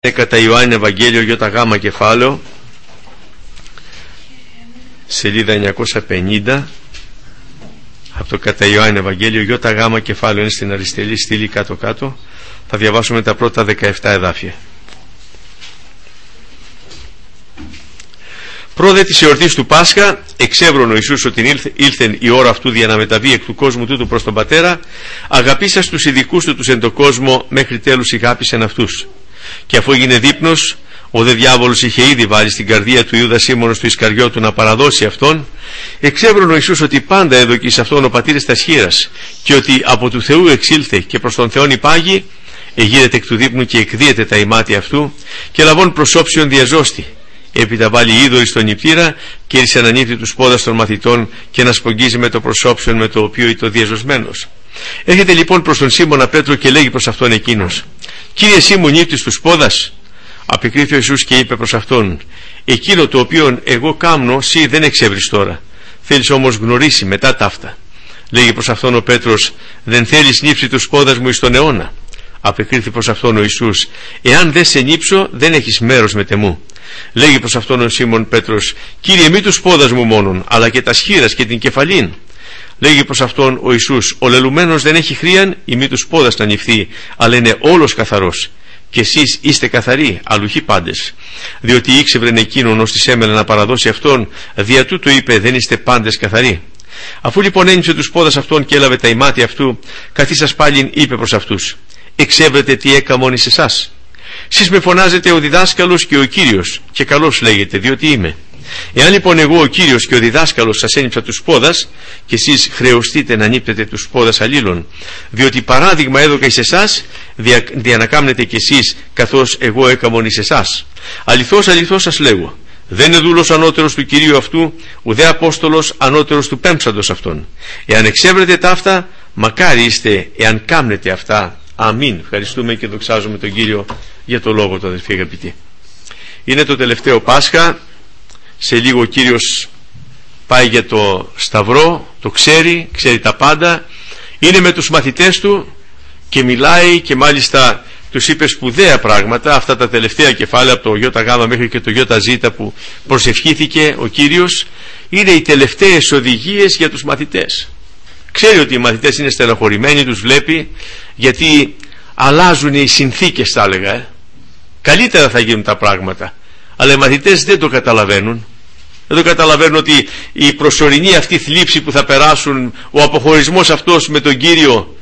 Κατά Ιωάννη Ευαγγέλιο ΙΓ κεφάλαιο, σελίδα 950, από το κατά Ιωάννη Ευαγγέλιο ΙΓ κεφάλαιο, είναι στην αριστερή στήλη κάτω κάτω. Θα διαβάσουμε τα πρώτα 17 εδάφια. Πρόδε της εορτής του Πάσχα, εξεύρων ο Ιησούς ότι ήλθεν η ώρα αυτού για να μεταβεί εκ του κόσμου τούτου προς τον Πατέρα, αγαπήσας τους ειδικούς του τους εν το κόσμο, μέχρι τέλους ηγάπησεν αυτούς. Και αφού έγινε δείπνος, ο δε διάβολος είχε ήδη βάλει στην καρδία του Ιούδα Σίμωνος του Ισκαριώτου να παραδώσει αυτόν, εξεύρων ο Ιησούς ότι πάντα έδωκε εις αυτόν ο πατήρες τας χείρας, και ότι από του Θεού εξήλθε και προς τον Θεόν υπάγει, εγείρεται εκ του δείπνου και εκδίεται τα ημάτια αυτού, και λαβών προσώψιον διαζώστη. Έπειτα βάλει είδωρη στον νηπτήρα και ήρθε να νύφτει τους πόδας των μαθητών και να σπογγίζει με το προσώψιον με το οποίο ήταν διαζωσμένος. Έρχεται λοιπόν προς τον Σίμωνα Πέτρο και λέγει προς αυτόν εκείνος: Κύριε, εσύ μου νύφτεις τους πόδας? Απεκρίθη ο Ιησούς και είπε προς αυτόν: Εκείνο το οποίο εγώ κάμνω, σύ δεν εξεύρεις τώρα. Θέλεις όμως γνωρίσει μετά ταύτα. Λέγει προς αυτόν ο Πέτρος: Δεν θέλεις νύψει τους πόδας μου εις τον αιώνα? Απεκρίθη προς αυτόν ο Ιησούς: Εάν δεν σε νύψω, δεν έχεις μέρος με τεμού. Λέγει προς αυτόν ο Σίμων Πέτρος: Κύριε, μη τους πόδας μου μόνον, αλλά και τα σχήρας και την κεφαλήν. Λέγει προς αυτόν ο Ιησούς: Ο λελουμένος δεν έχει χρίαν ή μη τους πόδας να νυφθεί, αλλά είναι όλος καθαρός. Και εσείς είστε καθαροί, αλλουχοί πάντες. Διότι ήξευρεν εκείνον ως της έμελε να παραδώσει αυτόν, δια τούτου είπε: Δεν είστε πάντες καθαροί. Αφού λοιπόν ένιψε τους πόδας αυτών και έλαβε τα ημάτια αυτού, καθίσας πάλιν είπε προς αυτούς: Εξεύρετε τι έκαμον εις εσάς. Σεις με φωνάζετε ο διδάσκαλος και ο Κύριος, και καλώς λέγετε, διότι είμαι. Εάν λοιπόν εγώ ο Κύριος και ο διδάσκαλος σας ένιψα τους πόδας, και εσείς χρεωστείτε να νύπτετε τους πόδας αλλήλων, διότι παράδειγμα έδωκα εις εσάς, δια να κάμνετε κι εσείς καθώς εγώ έκαμον εις εσάς. Αληθώς αληθώς σας λέγω, δεν είναι δούλος ανώτερος του Κυρίου αυτού, ουδέ Απόστολος ανώτερος του πέμψαντος αυτών. Εάν εξεύρετε ταύτα, μακάρι είστε εάν κάμνετε αυτά. Αμήν. Ευχαριστούμε και δοξάζουμε τον Κύριο για το λόγο του, αδελφοί αγαπητοί. Είναι το τελευταίο Πάσχα. Σε λίγο ο Κύριος πάει για το Σταυρό, το ξέρει τα πάντα. Είναι με τους μαθητές του και μιλάει, και μάλιστα τους είπε σπουδαία πράγματα. Αυτά τα τελευταία κεφάλαια, από το ΙΓ μέχρι και το ΙΖ που προσευχήθηκε ο Κύριος, είναι οι τελευταίες οδηγίες για τους μαθητές. Ξέρει ότι οι μαθητές είναι στεναχωρημένοι, τους βλέπει, γιατί αλλάζουν οι συνθήκες, θα έλεγα. Καλύτερα θα γίνουν τα πράγματα, αλλά οι μαθητές δεν το καταλαβαίνουν. Δεν το καταλαβαίνουν ότι η προσωρινή αυτή θλίψη που θα περάσουν, ο αποχωρισμός αυτός με τον Κύριο,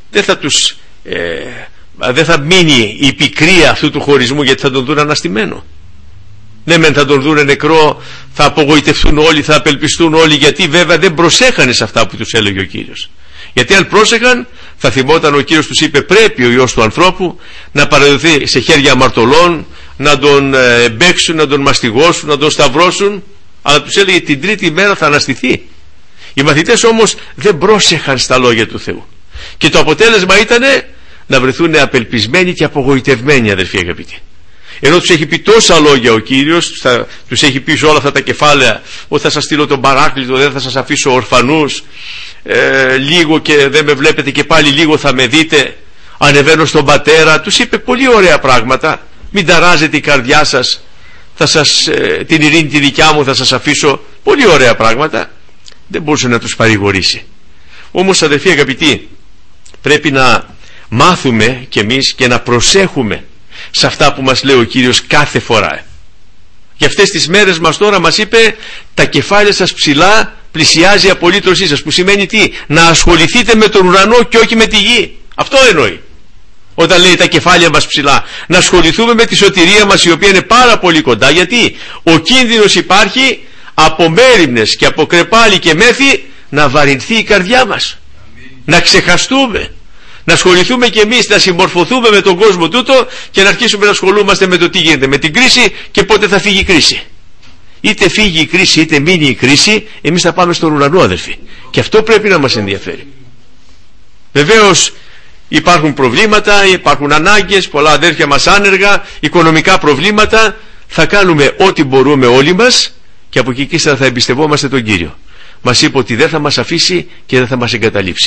δεν θα μείνει η πικρία αυτού του χωρισμού, γιατί θα τον δουν αναστημένο. Ναι, μεν θα τον δουν νεκρό, θα απογοητευτούν όλοι, θα απελπιστούν όλοι, γιατί βέβαια δεν προσέχανε σε αυτά που τους έλεγε ο Κύριος. Γιατί αν πρόσεχαν, θα θυμόταν ο Κύριος τους είπε: Πρέπει ο Υιός του ανθρώπου να παραδοθεί σε χέρια αμαρτωλών, να τον μπέξουν, να τον μαστιγώσουν, να τον σταυρώσουν. Αλλά τους έλεγε την τρίτη μέρα θα αναστηθεί. Οι μαθητές όμως δεν πρόσεχαν στα λόγια του Θεού, και το αποτέλεσμα ήταν να βρεθούν απελπισμένοι και απογοητευμένοι, αδελφοί αγαπητοί. Ενώ τους έχει πει τόσα λόγια ο Κύριος, τους έχει πει σε όλα αυτά τα κεφάλαια ότι θα σας στείλω τον Παράκλητο, δεν θα σας αφήσω ορφανούς, λίγο και δεν με βλέπετε και πάλι λίγο θα με δείτε, ανεβαίνω στον Πατέρα. Τους είπε πολύ ωραία πράγματα. Μην ταράζετε η καρδιά σας, την ειρήνη τη δικιά μου θα σας αφήσω. Πολύ ωραία πράγματα. Δεν μπορούσε να τους παρηγορήσει. Όμως, αδελφοί αγαπητοί, πρέπει να μάθουμε κι εμείς και να προσέχουμε σε αυτά που μας λέει ο Κύριος κάθε φορά. Για αυτές τις μέρες μας τώρα μας είπε: τα κεφάλια σας ψηλά, πλησιάζει η απολύτρωσή σας. Που σημαίνει τι? Να ασχοληθείτε με τον ουρανό και όχι με τη γη. Αυτό εννοεί όταν λέει τα κεφάλια μας ψηλά. Να ασχοληθούμε με τη σωτηρία μας, η οποία είναι πάρα πολύ κοντά. Γιατί ο κίνδυνος υπάρχει από μέριμνες και από κρεπάλι και μέθη να βαρυνθεί η καρδιά μας. Να ξεχαστούμε. Να ασχοληθούμε κι εμείς, να συμμορφωθούμε με τον κόσμο τούτο και να αρχίσουμε να ασχολούμαστε με το τι γίνεται, με την κρίση και πότε θα φύγει η κρίση. Είτε φύγει η κρίση είτε μείνει η κρίση, εμείς θα πάμε στον ουρανό, αδελφοί. Και αυτό πρέπει να μας ενδιαφέρει. Βεβαίως υπάρχουν προβλήματα, υπάρχουν ανάγκες, πολλά αδέρφια μας άνεργα, οικονομικά προβλήματα. Θα κάνουμε ό,τι μπορούμε όλοι μας, και από εκεί ύστερα θα εμπιστευόμαστε τον Κύριο. Μας είπε ότι δεν θα μας αφήσει και δεν θα μας εγκαταλείψει.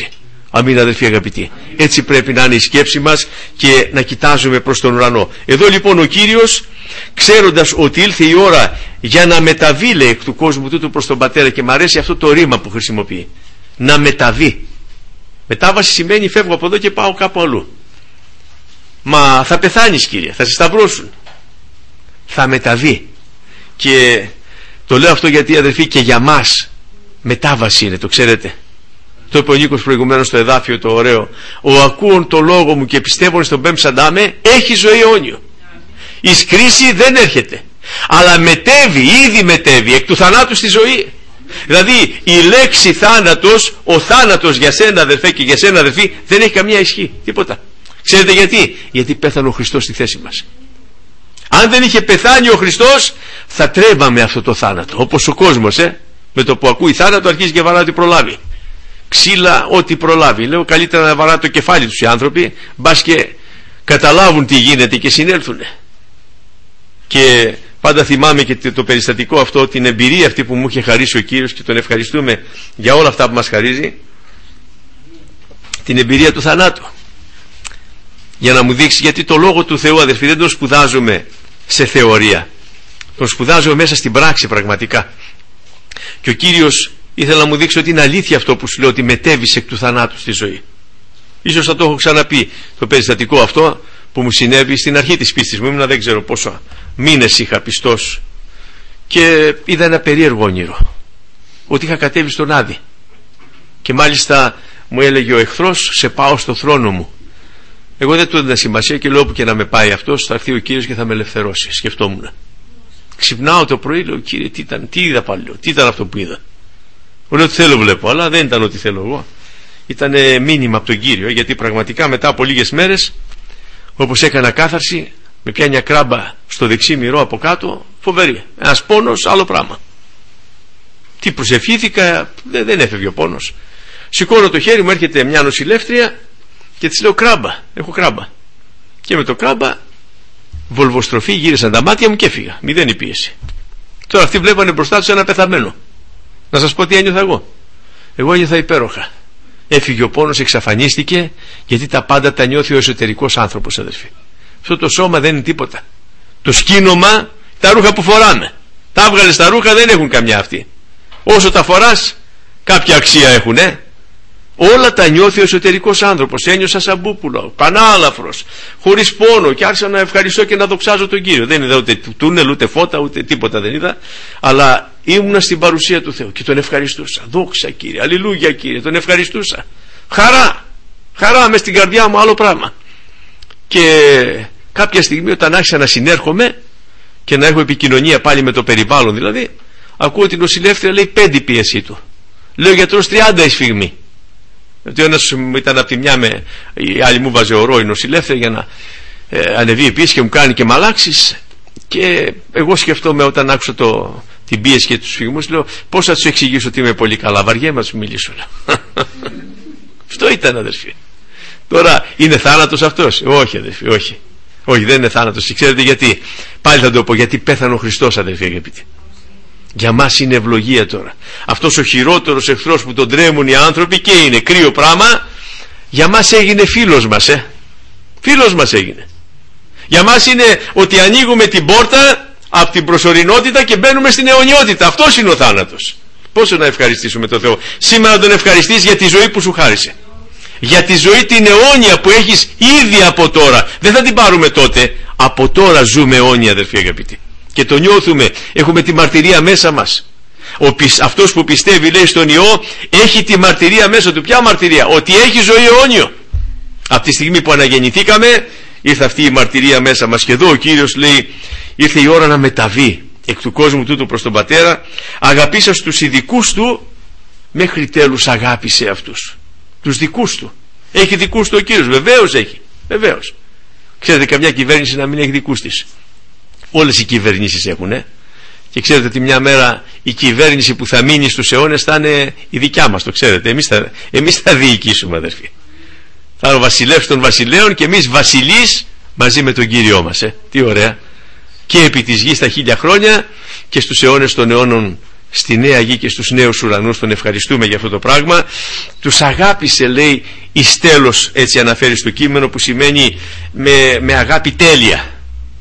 Αμήν αδελφοί αγαπητοί. Έτσι πρέπει να είναι η σκέψη μας και να κοιτάζουμε προς τον ουρανό. Εδώ λοιπόν ο Κύριος, ξέροντας ότι ήλθε η ώρα για να μεταβεί, λέει, εκ του κόσμου τούτου προς τον Πατέρα, και μου αρέσει αυτό το ρήμα που χρησιμοποιεί, να μεταβεί. Μετάβαση σημαίνει φεύγω από εδώ και πάω κάπου αλλού. Μα θα πεθάνεις, Κύριε, θα σε σταυρώσουν. Θα μεταβεί. Και το λέω αυτό γιατί, αδελφοί, και για μας μετάβαση είναι, το ξέρετε. Το είπε ο Νίκος προηγουμένως στο εδάφιο το ωραίο. Ο ακούων το λόγο μου και πιστεύουν στον πέμψαντά έχει ζωή αιώνιο. Εις κρίση δεν έρχεται, αλλά μετέβει, ήδη μετέβει εκ του θανάτου στη ζωή. Δηλαδή η λέξη θάνατος, ο θάνατος για σένα αδερφέ και για σένα αδερφή, δεν έχει καμία ισχύ, τίποτα. Ξέρετε γιατί? Γιατί πέθανε ο Χριστός στη θέση μας. Αν δεν είχε πεθάνει ο Χριστός, θα τρέβαμε αυτό το θάνατο. Όπως ο κόσμος, με το που ακούει θάνατο αρχίζει και βαρά ό,τι προλάβει. Ξύλα, ό,τι προλάβει. Λέω καλύτερα να βαρά το κεφάλι τους οι άνθρωποι, μπας και καταλάβουν τι γίνεται και συνέλθουν. Και πάντα θυμάμαι και το περιστατικό αυτό, την εμπειρία αυτή που μου είχε χαρίσει ο Κύριος, και τον ευχαριστούμε για όλα αυτά που μας χαρίζει, την εμπειρία του θανάτου, για να μου δείξει, γιατί το Λόγο του Θεού, αδερφοί, δεν τον σπουδάζουμε σε θεωρία, τον σπουδάζουμε μέσα στην πράξη πραγματικά. Και ο Κύριος ήθελε να μου δείξει ότι είναι αλήθεια αυτό που σου λέω, ότι μετέβησε εκ του θανάτου στη ζωή. Ίσως θα το έχω ξαναπεί το περιστατικό αυτό που μου συνέβη στην αρχή της πίστης μου. Ήμουν δεν ξέρω πόσο μήνες είχα πιστός και είδα ένα περίεργο όνειρο, ότι είχα κατέβει στον Άδη, και μάλιστα μου έλεγε ο εχθρός, σε πάω στο θρόνο μου. Εγώ δεν του έδινα σημασία και λέω, όπου και να με πάει αυτός, θα έρθει ο Κύριος και θα με ελευθερώσει. Σκεφτόμουν. Ξυπνάω το πρωί, λέω, Κύριε, τι είδα πάλι, λέω, τι ήταν αυτό που είδα? Λέω ότι θέλω βλέπω, αλλά δεν ήταν ό,τι θέλω εγώ. Ήταν μήνυμα από τον Κύριο, γιατί πραγματικά μετά από λίγες μέρες, όπως έκανα κάθαρση, με πιάνει μια κράμπα στο δεξί μυρό από κάτω, φοβερή. Ένας πόνος, άλλο πράγμα. Τι προσευχήθηκα, δεν έφευγε ο πόνος. Σηκώνω το χέρι μου, έρχεται μια νοσηλεύτρια και της λέω, κράμπα, έχω κράμπα. Και με το κράμπα, βολβοστροφή, γύρισαν τα μάτια μου και έφυγα. Μηδέν η πίεση. Τώρα αυτοί βλέπανε μπροστά τους ένα πεθαμένο. Να σας πω τι ένιωθα εγώ. Εγώ ένιωθα υπέροχα. Έφυγε ο πόνος, εξαφανίστηκε, γιατί τα πάντα τα νιώθει ο εσωτερικός άνθρωπος, αδερφοί. Αυτό το σώμα δεν είναι τίποτα. Το σκήνομα, τα ρούχα που φοράμε. Τα έβγαλες τα ρούχα, δεν έχουν καμιά αυτή. Όσο τα φοράς, κάποια αξία έχουν, Όλα τα νιώθει ο εσωτερικός άνθρωπος. Ένιωσα σαν μπούπουλο, πανάλαφρος, χωρίς πόνο, και άρχισα να ευχαριστώ και να δοξάζω τον Κύριο. Δεν είδα ούτε τούνελ, ούτε φώτα, ούτε τίποτα δεν είδα, αλλά ήμουνα στην παρουσία του Θεού και τον ευχαριστούσα. Δόξα Κύριε, αλληλούια Κύριε, τον ευχαριστούσα. Χαρά μες στην καρδιά μου, άλλο πράγμα. Και κάποια στιγμή, όταν άρχισα να συνέρχομαι και να έχω επικοινωνία πάλι με το περιβάλλον, δηλαδή, ακούω την νοσηλεύτρια, λέει 5 η πίεσή του. Λέω, γιατρός 30 η σφιγμή. Γιατί ο ένας ήταν από τη μια, η άλλη μου βάζε ορό η νοσηλεύτρια για να ανεβεί η πίεση και μου κάνει και μαλάξεις. Και εγώ σκεφτόμαι, όταν άκουσα την πίεση και τους σφιγμούς, λέω, πώς θα τους εξηγήσω ότι είμαι πολύ καλά? Βαριέμαι να τους μιλήσω. Αυτό ήταν, αδερφοί. Τώρα είναι θάνατος αυτός? Όχι, αδερφοί, όχι. Όχι, δεν είναι θάνατος. Ξέρετε γιατί? Πάλι θα το πω, γιατί πέθανε ο Χριστός, αδερφοί αγαπητοί. Για μας είναι ευλογία τώρα. Αυτός ο χειρότερος εχθρός που τον τρέμουν οι άνθρωποι, και είναι κρύο πράγμα, για μας έγινε φίλος μας. Φίλος μας έγινε. Για μας είναι ότι ανοίγουμε την πόρτα από την προσωρινότητα και μπαίνουμε στην αιωνιότητα. Αυτός είναι ο θάνατος. Πόσο να ευχαριστήσουμε τον Θεό. Σήμερα τον ευχαριστείς για τη ζωή που σου χάρισε, για τη ζωή την αιώνια που έχεις ήδη από τώρα. Δεν θα την πάρουμε τότε. Από τώρα ζούμε αιώνια, αδερφοί αγαπητοί. Και το νιώθουμε, έχουμε τη μαρτυρία μέσα μας. Αυτός που πιστεύει, λέει, στον Υιό, έχει τη μαρτυρία μέσα του. Ποια μαρτυρία? Ότι έχει ζωή αιώνιο. Από τη στιγμή που αναγεννηθήκαμε, ήρθε αυτή η μαρτυρία μέσα μας. Και εδώ ο Κύριος λέει, ήρθε η ώρα να μεταβεί εκ του κόσμου τούτου προς τον Πατέρα. Αγαπήσας τους ειδικούς του, μέχρι τέλους αγάπησε αυτούς. Τους δικούς του. Έχει δικούς του ο Κύριος? Βεβαίως έχει. Βεβαίως. Ξέρετε, καμιά κυβέρνηση να μην έχει δικούς της? Όλες οι κυβερνήσεις έχουν, και ξέρετε ότι μια μέρα η κυβέρνηση που θα μείνει στους αιώνες θα είναι η δικιά μας, το ξέρετε. Εμείς θα διοικήσουμε, αδερφοί. Θα είναι ο βασιλεύς των βασιλέων και εμείς βασιλείς μαζί με τον Κύριό μας. Τι ωραία. Και επί της γης τα 1000 χρόνια και στους αιώνες των αιώνων στη νέα γη και στους νέους ουρανούς, τον ευχαριστούμε για αυτό το πράγμα. Τους αγάπησε, λέει, εις τέλος, έτσι αναφέρει στο κείμενο, που σημαίνει με αγάπη τέλεια.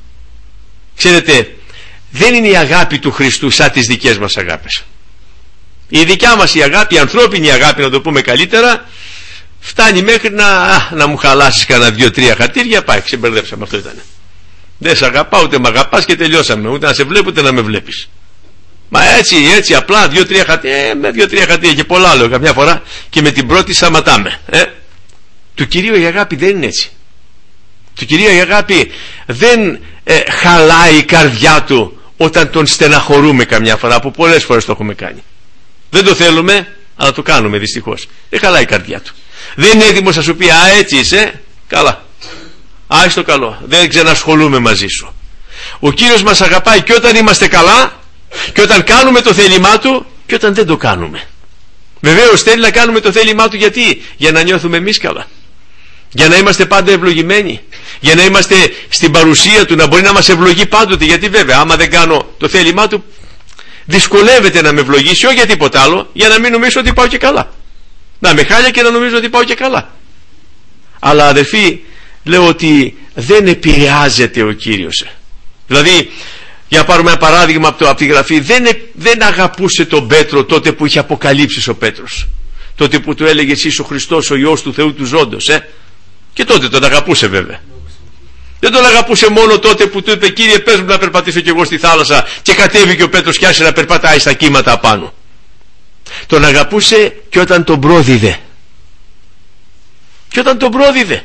Ξέρετε, δεν είναι η αγάπη του Χριστού σαν τις δικές μας αγάπες. Η δικιά μας η αγάπη, η ανθρώπινη αγάπη, να το πούμε καλύτερα, φτάνει μέχρι να μου χαλάσεις κανένα 2-3 χατήρια, πάει, ξεμπερδέψαμε, αυτό ήταν. Δεν σε αγαπάω, ούτε με αγαπάς και τελειώσαμε, ούτε να σε βλέπω ούτε να με βλέπεις. Μα έτσι απλά 2-3 χατήρια, με 2-3 χατήρια και πολλά λέω καμιά φορά, και με την πρώτη σταματάμε. Του Κυρίου η αγάπη δεν είναι έτσι. Του Κυρίου η αγάπη δεν χαλάει η καρδιά του όταν τον στεναχωρούμε καμιά φορά, που πολλές φορές το έχουμε κάνει. Δεν το θέλουμε, αλλά το κάνουμε δυστυχώς. Δεν χαλάει η καρδιά του. Δεν είναι έτοιμος να σου πει «Α, έτσι είσαι, καλά, άι στο καλό, δεν ξανασχολούμαι μαζί σου». Ο Κύριος μας αγαπάει και όταν είμαστε καλά, και όταν κάνουμε το θέλημά του, και όταν δεν το κάνουμε. Βεβαίως θέλει να κάνουμε το θέλημά του, γιατί? Για να νιώθουμε εμείς καλά, για να είμαστε πάντα ευλογημένοι, για να είμαστε στην παρουσία του, να μπορεί να μας ευλογεί πάντοτε. Γιατί βέβαια άμα δεν κάνω το θέλημά του, δυσκολεύεται να με ευλογήσει, όχι για τίποτα άλλο, για να μην νομίζω ότι πάω και καλά, να με χάλια και να νομίζω ότι πάω και καλά. Αλλά αδερφοί, λέω ότι δεν επηρεάζεται ο Κύριος. Δηλαδή, για να πάρουμε ένα παράδειγμα από τη Γραφή, δεν αγαπούσε τον Πέτρο τότε που είχε αποκαλύψεις ο Πέτρος, τότε που του έλεγε «Εσύ είσαι ο Χριστός, ο Υιός του Θεού του ζώντος». Και τότε τον αγαπούσε βέβαια. Δεν τον αγαπούσε μόνο τότε που του είπε «Κύριε, πες μου να περπατήσω κι εγώ στη θάλασσα», και κατέβηκε ο Πέτρος και άρχισε να περπατάει στα κύματα απάνω. Τον αγαπούσε και όταν τον πρόδιδε. Και όταν τον πρόδιδε.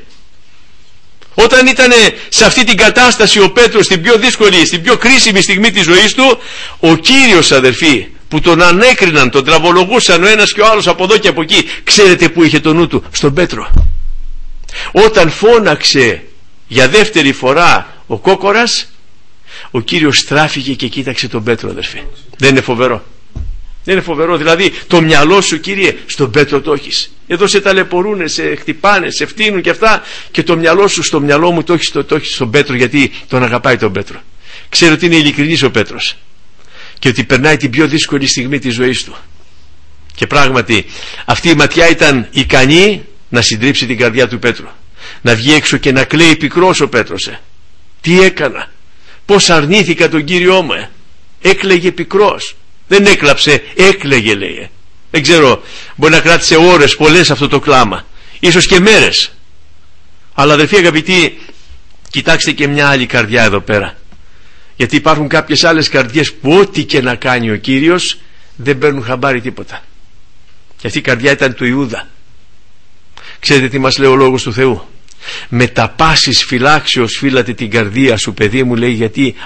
Όταν ήταν σε αυτή την κατάσταση ο Πέτρος, στην πιο δύσκολη, στην πιο κρίσιμη στιγμή της ζωής του, ο Κύριος, αδερφοί, που τον ανέκριναν, τον τραβολογούσαν ο ένας και ο άλλος από εδώ και από εκεί, ξέρετε που είχε το νου του? Στον Πέτρο. Όταν φώναξε για δεύτερη φορά ο κόκορας, ο Κύριος στράφηκε και κοίταξε τον Πέτρο, αδερφοί. Δεν είναι φοβερό? Δεν είναι φοβερό? Δηλαδή το μυαλό σου, Κύριε, στον Πέτρο το έχεις. Εδώ σε ταλαιπωρούνε, σε χτυπάνε, σε φτύνουν και αυτά, και το μυαλό σου, στο μυαλό μου το έχεις στον Πέτρο, γιατί τον αγαπάει τον Πέτρο. Ξέρω ότι είναι ειλικρινής ο Πέτρος και ότι περνάει την πιο δύσκολη στιγμή της ζωής του. Και πράγματι αυτή η ματιά ήταν ικανή να συντρίψει την καρδιά του Πέτρου, να βγει έξω και να κλαίει πικρός ο Πέτρος. Τι έκανα, πως αρνήθηκα τον Κύριό μου. Έκλαιγε πικρός. Δεν έκλαψε, έκλαιγε, λέει. Δεν ξέρω, μπορεί να κράτησε ώρες πολλές αυτό το κλάμα, ίσως και μέρες. Αλλά αδερφοί αγαπητοί, κοιτάξτε και μια άλλη καρδιά εδώ πέρα. Γιατί υπάρχουν κάποιες άλλες καρδιές που ό,τι και να κάνει ο Κύριος δεν παίρνουν χαμπάρι τίποτα. Και αυτή η καρδιά ήταν του Ιούδα. Ξέρετε τι μας λέει ο Λόγος του Θεού? «Με τα πάσης φυλάξεως φύλατε την καρδία σου, παιδί μου», λέει, γιατί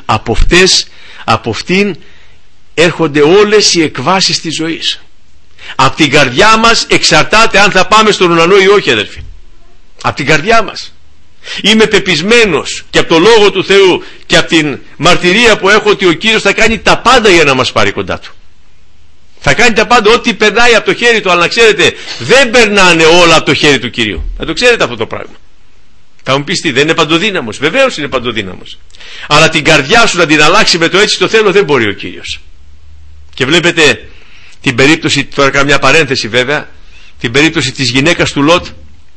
από αυτήν έρχονται όλες οι εκβάσεις της ζωής. Από την καρδιά μας εξαρτάται αν θα πάμε στον ουρανό ή όχι, αδερφοί. Από την καρδιά μας. Είμαι πεπισμένος και από το Λόγο του Θεού και από την μαρτυρία που έχω ότι ο Κύριος θα κάνει τα πάντα για να μας πάρει κοντά του. Θα κάνει τα πάντα, ό,τι περνάει από το χέρι του. Αλλά να ξέρετε, δεν περνάνε όλα από το χέρι του Κυρίου. Να το ξέρετε αυτό το πράγμα. Θα μου πεις τι, δεν είναι παντοδύναμος? Βεβαίως είναι παντοδύναμος. Αλλά την καρδιά σου να την αλλάξει με το «έτσι το θέλω» δεν μπορεί ο Κύριος. Και βλέπετε την περίπτωση, τώρα κάνω μια παρένθεση βέβαια, την περίπτωση της γυναίκας του Λότ.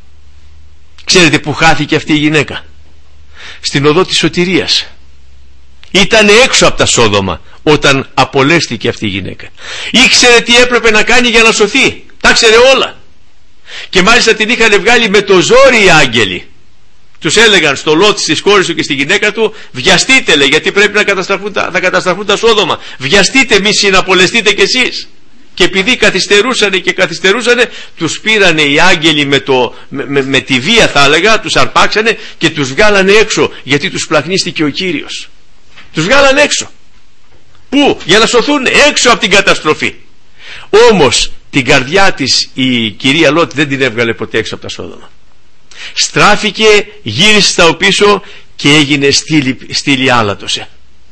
Ξέρετε που χάθηκε αυτή η γυναίκα? Στην οδό της σωτηρίας. Ήταν έξω από τα Σόδομα όταν απολέστηκε αυτή η γυναίκα. Ήξερε τι έπρεπε να κάνει για να σωθεί. Τα ξέρε όλα. Και μάλιστα την είχαν βγάλει με το ζόρι οι άγγελοι. Τους έλεγαν στο Λότ, στις κόρες του και στη γυναίκα του, βιαστείτε, λέει, γιατί πρέπει να καταστραφούν τα Σόδομα. Βιαστείτε, μη συναπολεστείτε κι εσείς. Και επειδή καθυστερούσανε, τους πήρανε οι άγγελοι με τη βία, θα έλεγα, τους αρπάξανε και τους βγάλανε έξω, γιατί τους πλαχνίστηκε ο Κύριος. Τους βγάλανε έξω. Πού? Για να σωθούν έξω από την καταστροφή. Όμως την καρδιά της η κυρία Λότ δεν την έβγαλε ποτέ έξω από τα Σόδομα. Στράφηκε, γύρισε στα οπίσω και έγινε στήλη άλατος.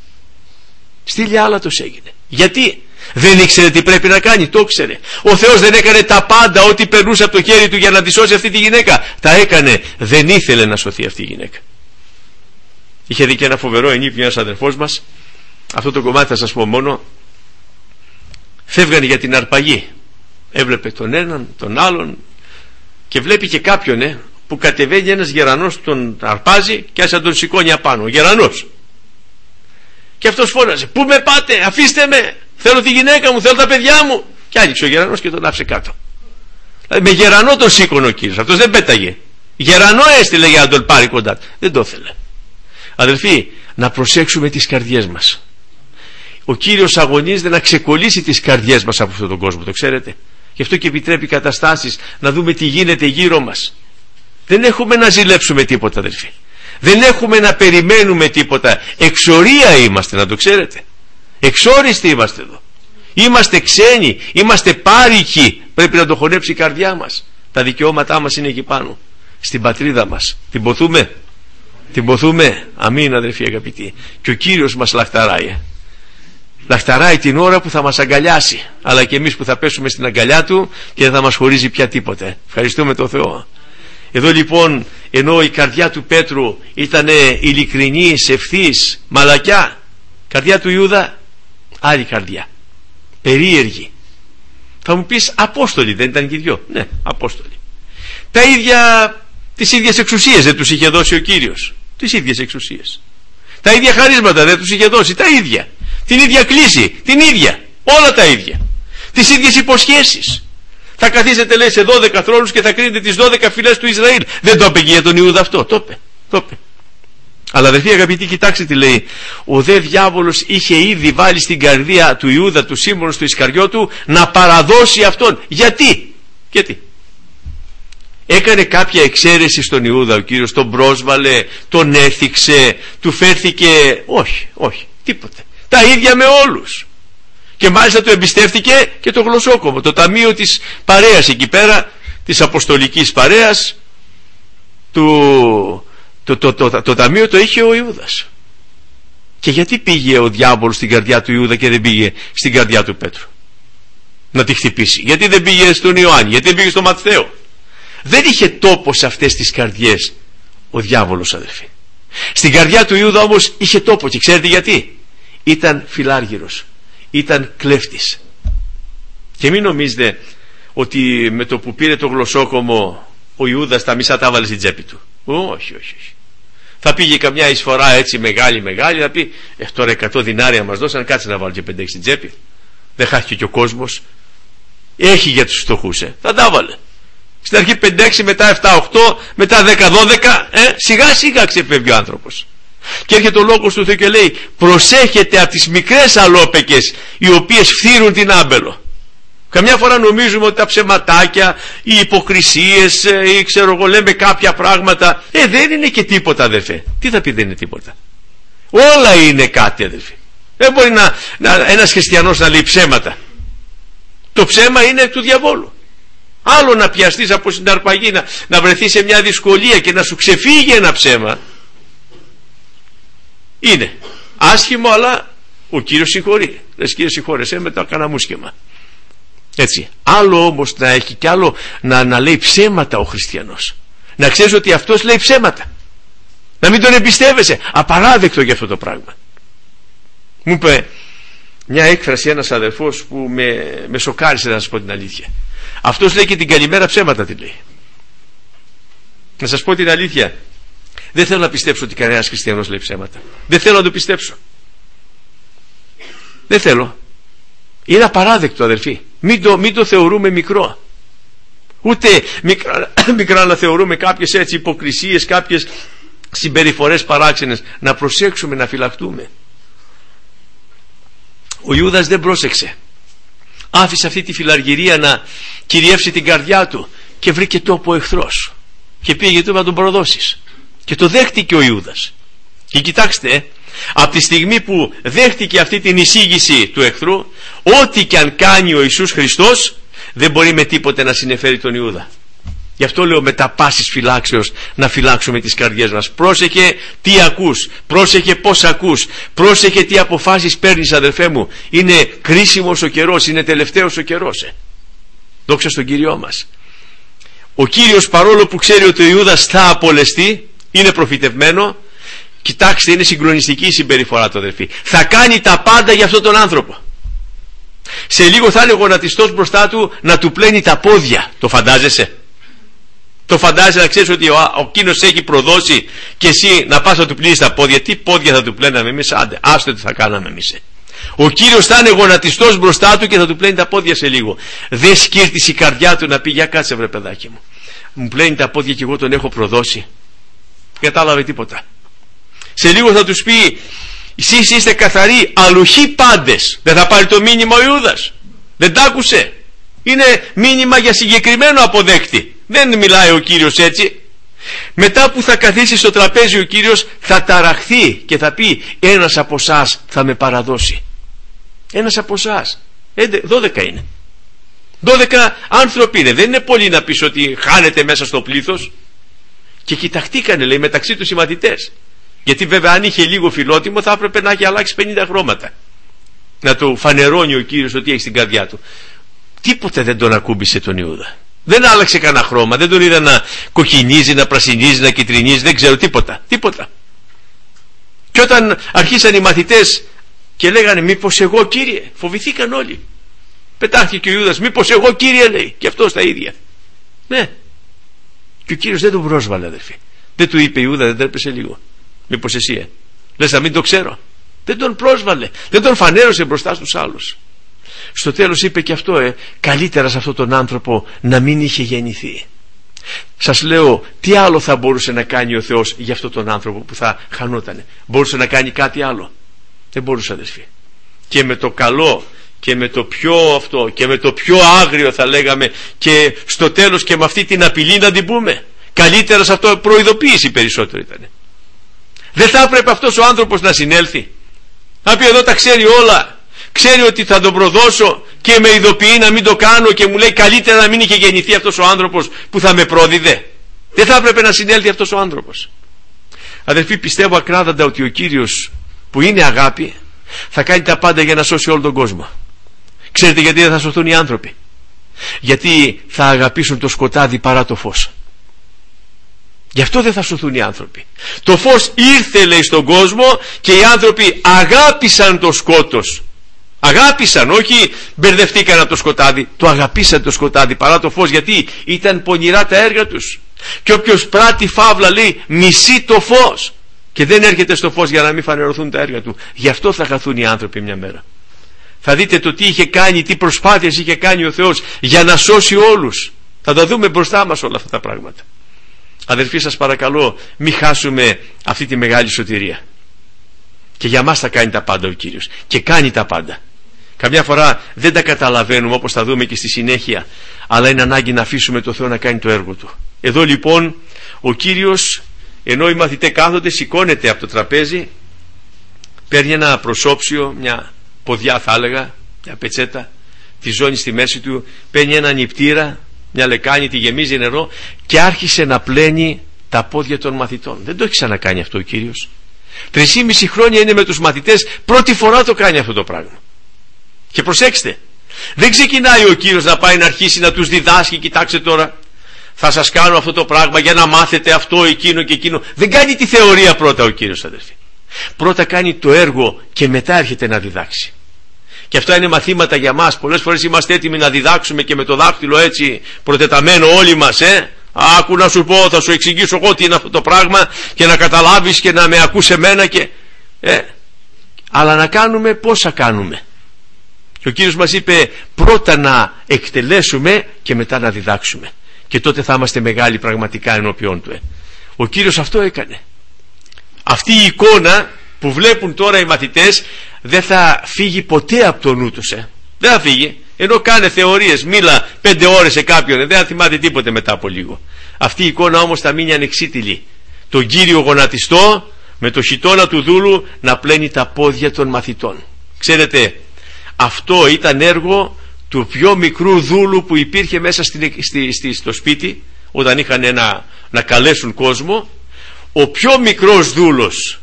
Στήλη άλατος έγινε. Γιατί? Δεν ήξερε τι πρέπει να κάνει, το ήξερε. Ο Θεός δεν έκανε τα πάντα, ό,τι περνούσε από το χέρι του για να τη σώσει αυτή τη γυναίκα. Τα έκανε, δεν ήθελε να σωθεί αυτή η γυναίκα. Είχε δει και ένα φοβερό ενίπιο ένας αδερφός μας. Αυτό το κομμάτι θα σας πω μόνο. φεύγανε για την αρπαγή. Έβλεπε τον έναν, τον άλλον, και βλέπει και κάποιον που κατεβαίνει ένας γερανός, τον αρπάζει και άρχισε να τον σηκώνει απάνω. Ο γερανός. Και αυτός φώναζε: πού με πάτε, αφήστε με, θέλω τη γυναίκα μου, θέλω τα παιδιά μου. Και άνοιξε ο γερανός και τον άφησε κάτω. Δηλαδή με γερανό τον σήκωνε ο Κύριος. Αυτός δεν πέταγε. Γερανό έστειλε για να τον πάρει κοντά. Δεν το ήθελε. Αδελφοί, να προσέξουμε τις καρδιές μας. Ο Κύριος αγωνίζεται να ξεκολλήσει τις καρδιές μας από αυτόν τον κόσμο, το ξέρετε. Γι' αυτό και επιτρέπει καταστάσεις να δούμε τι γίνεται γύρω μας. Δεν έχουμε να ζηλέψουμε τίποτα, αδελφοί. Δεν έχουμε να περιμένουμε τίποτα. Εξορία είμαστε, να το ξέρετε. Εξόριστοι είμαστε εδώ. Είμαστε ξένοι, είμαστε πάρικοι. Πρέπει να το χωνέψει η καρδιά μας. Τα δικαιώματά μας είναι εκεί πάνω, στην πατρίδα μας. Την ποθούμε? Την ποθούμε? Αμήν, αδελφοί αγαπητοί. Και ο Κύριος μας λαχταράει. Λαχταράει την ώρα που θα μας αγκαλιάσει, αλλά και εμείς που θα πέσουμε στην αγκαλιά Του και δεν θα μας χωρίζει πια τίποτε. Ευχαριστούμε τον Θεό. Εδώ λοιπόν, ενώ η καρδιά του Πέτρου ήταν ειλικρινής, ευθύς, μαλακιά, καρδιά του Ιούδα άλλη καρδιά, περίεργη. Θα μου πεις, Απόστολοι δεν ήταν και οι δυο? Ναι, Απόστολοι. Τις ίδιες εξουσίες δεν τους είχε δώσει ο Κύριος? Τις ίδιες εξουσίες. Τα ίδια χαρίσματα δεν τους είχε δώσει? Τα ίδια. Την ίδια κλίση, την ίδια. Όλα τα ίδια. Τις ίδιες υποσχέσεις. Θα καθίσετε, λέει, σε 12 θρόνους και θα κρίνετε τις 12 φυλές του Ισραήλ. Δεν το είπε για τον Ιούδα αυτό? Το είπε. Αλλά αδελφοί αγαπητοί, κοιτάξτε τι λέει. Ο δε διάβολος είχε ήδη βάλει στην καρδία του Ιούδα, του Σίμωνος, του Ισκαριώτου, να παραδώσει αυτόν. Γιατί? Έκανε κάποια εξαίρεση στον Ιούδα ο Κύριος? Τον πρόσβαλε, τον έθιξε, του φέρθηκε? Όχι, τίποτε. Τα ίδια με όλους. Και μάλιστα του εμπιστεύτηκε και το γλωσσόκομο, το ταμείο της παρέας εκεί πέρα, της αποστολικής παρέας. Το ταμείο το είχε ο Ιούδας. Και γιατί πήγε ο διάβολος στην καρδιά του Ιούδα και δεν πήγε στην καρδιά του Πέτρου να τη χτυπήσει? Γιατί δεν πήγε στον Ιωάννη? Γιατί δεν πήγε στον Ματθαίο? Δεν είχε τόπο σε αυτές τις καρδιές ο διάβολος, αδελφοί. Στην καρδιά του Ιούδα όμως είχε τόπο. Και ξέρετε γιατί? Ήταν φιλάργυρος, ήταν κλέφτης. Και μην νομίζετε ότι με το που πήρε το γλωσσόκομο ο Ιούδας τα μισά τα έβαλε στην τσέπη του. Όχι. Θα πήγε καμιά εισφορά έτσι μεγάλη, θα πει τώρα 100 δινάρια μας δώσαν, κάτσε να βάλω και 5-6 στην τσέπη. Δεν χάθηκε και ο κόσμος. Έχει για τους φτωχούς, θα τα έβαλε. Στην αρχή 5-6, μετά 7-8, μετά 10-12, σιγά σιγά ξεφεύγει ο άνθρωπος. Και έρχεται ο λόγος του Θεού και λέει: προσέχετε από τις μικρές αλόπεκες, οι οποίες φθύρουν την άμπελο. Καμιά φορά νομίζουμε ότι τα ψεματάκια, οι υποκρισίες, ή ξέρω εγώ, λέμε κάποια πράγματα, δεν είναι και τίποτα, αδελφέ. Τι θα πει δεν είναι τίποτα? Όλα είναι κάτι, αδελφέ. Δεν μπορεί ένας χριστιανός να λέει ψέματα. Το ψέμα είναι του διαβόλου. Άλλο να πιαστείς από συναρπαγή, να βρεθείς σε μια δυσκολία και να σου ξεφύγει ένα ψέμα. Είναι άσχημο, αλλά ο Κύριος συγχωρεί. Λες, Κύριε, συγχώρεσέ με, το έκανα μουσκεμα. Έτσι. Άλλο όμως να έχει κι άλλο να λέει ψέματα ο χριστιανός. Να ξέρεις ότι αυτός λέει ψέματα. Να μην τον εμπιστεύεσαι. Απαράδεκτο για αυτό το πράγμα. Μου είπε μια έκφραση ένας αδελφός που με σοκάρισε, να σας πω την αλήθεια. Αυτός λέει και την καλημέρα ψέματα τη λέει. Να σας πω την αλήθεια, δεν θέλω να πιστέψω ότι κανένας χριστιανός λέει ψέματα. Δεν θέλω να το πιστέψω. Δεν θέλω. Είναι απαράδεκτο, αδελφοί. Μην το θεωρούμε μικρό. Ούτε μικρά να θεωρούμε κάποιες έτσι υποκρισίες, κάποιες συμπεριφορές παράξενες. Να προσέξουμε, να φυλαχτούμε. Ο Ιούδας δεν πρόσεξε. Άφησε αυτή τη φιλαργυρία να κυριεύσει την καρδιά του και βρήκε τόπο εχθρός. Και πήγε του να τον προδώσεις. Και το δέχτηκε ο Ιούδας. Και κοιτάξτε, από τη στιγμή που δέχτηκε αυτή την εισήγηση του εχθρού, ό,τι και αν κάνει ο Ιησούς Χριστός δεν μπορεί με τίποτε να συνεφέρει τον Ιούδα. Γι' αυτό λέω με τα πάσης φυλάξεως να φυλάξουμε τις καρδιές μας. Πρόσεχε τι ακούς, πρόσεχε πώς ακούς, πρόσεχε τι αποφάσεις παίρνεις, αδελφέ μου. Είναι κρίσιμος ο καιρός, είναι τελευταίος ο καιρός. Δόξα στον Κύριό μας. Ο Κύριος, παρόλο που ξέρει ότι ο Ιούδας θα απολεστεί, είναι προφητευμένο. Κοιτάξτε, είναι συγκλονιστική η συμπεριφορά του, αδελφοί. Θα κάνει τα πάντα για αυτόν τον άνθρωπο. Σε λίγο θα είναι γονατιστός μπροστά του να του πλένει τα πόδια. Το φαντάζεσαι? Το φαντάζεσαι να ξέρεις ότι ο Κύριος έχει προδώσει και εσύ να πας να του πλύνεις τα πόδια? Τι πόδια θα του πλέναμε εμείς? Άντε, άστο τι θα κάναμε εμείς. Ο Κύριος θα είναι γονατιστός μπροστά του και θα του πλένει τα πόδια σε λίγο. Δεν σκύρτησε η καρδιά του να πει: για κάτσε βρε παιδάκι μου, μου πλένει τα πόδια και εγώ τον έχω προδώσει? Κατάλαβε τίποτα. Σε λίγο θα τους πει: εσείς είστε καθαροί, αλουχοί πάντες. Δεν θα πάρει το μήνυμα ο Ιούδας? Δεν τ' άκουσε? Είναι μήνυμα για συγκεκριμένο αποδέκτη. Δεν μιλάει ο Κύριος έτσι. Μετά που θα καθίσει στο τραπέζι ο Κύριος θα ταραχθεί και θα πει: ένας από εσάς θα με παραδώσει. Ένας από εσάς. 12 είναι. 12 άνθρωποι είναι. Δεν είναι πολύ να πεις ότι χάνεται μέσα στο πλήθος. Και κοιταχτήκανε, λέει, μεταξύ τους οι μαθητές. Γιατί βέβαια αν είχε λίγο φιλότιμο θα έπρεπε να έχει αλλάξει 50 χρώματα, να το φανερώνει ο Κύριος ότι έχει στην καρδιά του. Τίποτε δεν τον ακούμπησε τον Ιούδα. Δεν άλλαξε κανένα χρώμα. Δεν τον είδα να κοκκινίζει, να πρασινίζει, να κυτρινίζει. Δεν ξέρω τίποτα. Και όταν αρχίσαν οι μαθητές και λέγανε: μήπως εγώ, Κύριε? Φοβηθήκαν όλοι. Πετάχθηκε και ο Ιούδας: μήπως εγώ, Κύριε? Λέει. Και αυτός τα ίδια. Ναι. Και ο Κύριος δεν τον πρόσβαλε, αδερφοί. Δεν του είπε: Ιούδα, δεν τρέπεσαι λίγο? Μήπως εσύ λες να μην το ξέρω? Δεν τον πρόσβαλε. Δεν τον φανέρωσε μπροστά στους άλλους. Στο τέλος είπε και αυτό: καλύτερα σε αυτόν τον άνθρωπο να μην είχε γεννηθεί. Σας λέω, τι άλλο θα μπορούσε να κάνει ο Θεός για αυτόν τον άνθρωπο που θα χανότανε? Μπορούσε να κάνει κάτι άλλο? Δεν μπορούσε, αδερφοί. Και με το καλό και με το πιο αυτό και με το πιο άγριο, θα λέγαμε, και στο τέλος και με αυτή την απειλή να την πούμε, καλύτερα σε αυτό προειδοποίηση περισσότερο ήταν. Δεν θα έπρεπε αυτός ο άνθρωπος να συνέλθει? Να πει: εδώ τα ξέρει όλα, ξέρει ότι θα τον προδώσω και με ειδοποιεί να μην το κάνω και μου λέει καλύτερα να μην είχε γεννηθεί αυτός ο άνθρωπος που θα με πρόδιδε? Δεν θα έπρεπε να συνέλθει αυτός ο άνθρωπος? Αδελφοί, πιστεύω ακράδαντα ότι ο Κύριος, που είναι αγάπη, θα κάνει τα πάντα για να σώσει όλο τον κόσμο. Ξέρετε γιατί δεν θα σωθούν οι άνθρωποι? Γιατί θα αγαπήσουν το σκοτάδι παρά το φως. Γι' αυτό δεν θα σωθούν οι άνθρωποι. Το φως ήρθε, λέει, στον κόσμο και οι άνθρωποι αγάπησαν το σκότος. Αγάπησαν, όχι μπερδευτήκαν από το σκοτάδι. Το αγαπήσαν το σκοτάδι παρά το φως, γιατί ήταν πονηρά τα έργα τους. Και όποιος πράττει φαύλα, λέει, μισεί το φως και δεν έρχεται στο φως για να μην φανερωθούν τα έργα του. Γι' αυτό θα χαθούν οι άνθρωποι μια μέρα. Θα δείτε το τι είχε κάνει, τι προσπάθειες είχε κάνει ο Θεός για να σώσει όλους. Θα τα δούμε μπροστά μας όλα αυτά τα πράγματα. Αδερφοί, σας παρακαλώ, μην χάσουμε αυτή τη μεγάλη σωτηρία. Και για μας θα κάνει τα πάντα ο Κύριος. Και κάνει τα πάντα. Καμιά φορά δεν τα καταλαβαίνουμε, όπως θα δούμε και στη συνέχεια, αλλά είναι ανάγκη να αφήσουμε το Θεό να κάνει το έργο του. Εδώ λοιπόν ο Κύριος, ενώ οι μαθητές κάθονται, σηκώνεται από το τραπέζι, παίρνει ένα προσώψιο, μια ποδιά θα έλεγα, μια πετσέτα, τη ζώνει στη μέση του, παίρνει ένα νηπτήρα, μια λεκάνη, τη γεμίζει νερό και άρχισε να πλένει τα πόδια των μαθητών. Δεν το έχει ξανακάνει αυτό ο Κύριος. 3,5 χρόνια είναι με τους μαθητές, πρώτη φορά το κάνει αυτό το πράγμα. Και προσέξτε, δεν ξεκινάει ο Κύριος να πάει να αρχίσει να τους διδάσκει: κοιτάξτε τώρα, θα σας κάνω αυτό το πράγμα για να μάθετε αυτό, εκείνο και εκείνο. Δεν κάνει τη θεωρία πρώτα ο Κύριος, αδερφοί. Πρώτα κάνει το έργο και μετά έρχεται να διδάξει. Και αυτά είναι μαθήματα για μας. Πολλές φορές είμαστε έτοιμοι να διδάξουμε και με το δάχτυλο έτσι προτεταμένο όλοι μας. Άκου να σου πω, θα σου εξηγήσω εγώ τι είναι αυτό το πράγμα και να καταλάβεις και να με ακούς εμένα και... Αλλά να κάνουμε πώς θα κάνουμε? Και ο Κύριος μας είπε πρώτα να εκτελέσουμε και μετά να διδάξουμε. Και τότε θα είμαστε μεγάλοι πραγματικά ενώπιον του. Ο Κύριος αυτό έκανε. Αυτή η εικόνα που βλέπουν τώρα οι μαθητές δεν θα φύγει ποτέ από το νου τους. Δεν θα φύγει. Ενώ κάνε θεωρίες, μίλα 5 ώρες σε κάποιον, δεν θα θυμάται τίποτε μετά από λίγο. Αυτή η εικόνα όμως θα μείνει ανεξίτηλη. Τον Κύριο γονατιστό με το χιτώνα του δούλου να πλένει τα πόδια των μαθητών. Ξέρετε, αυτό ήταν έργο του πιο μικρού δούλου που υπήρχε μέσα στο σπίτι, όταν είχαν να καλέσουν κόσμο. Ο πιο μικρός δούλος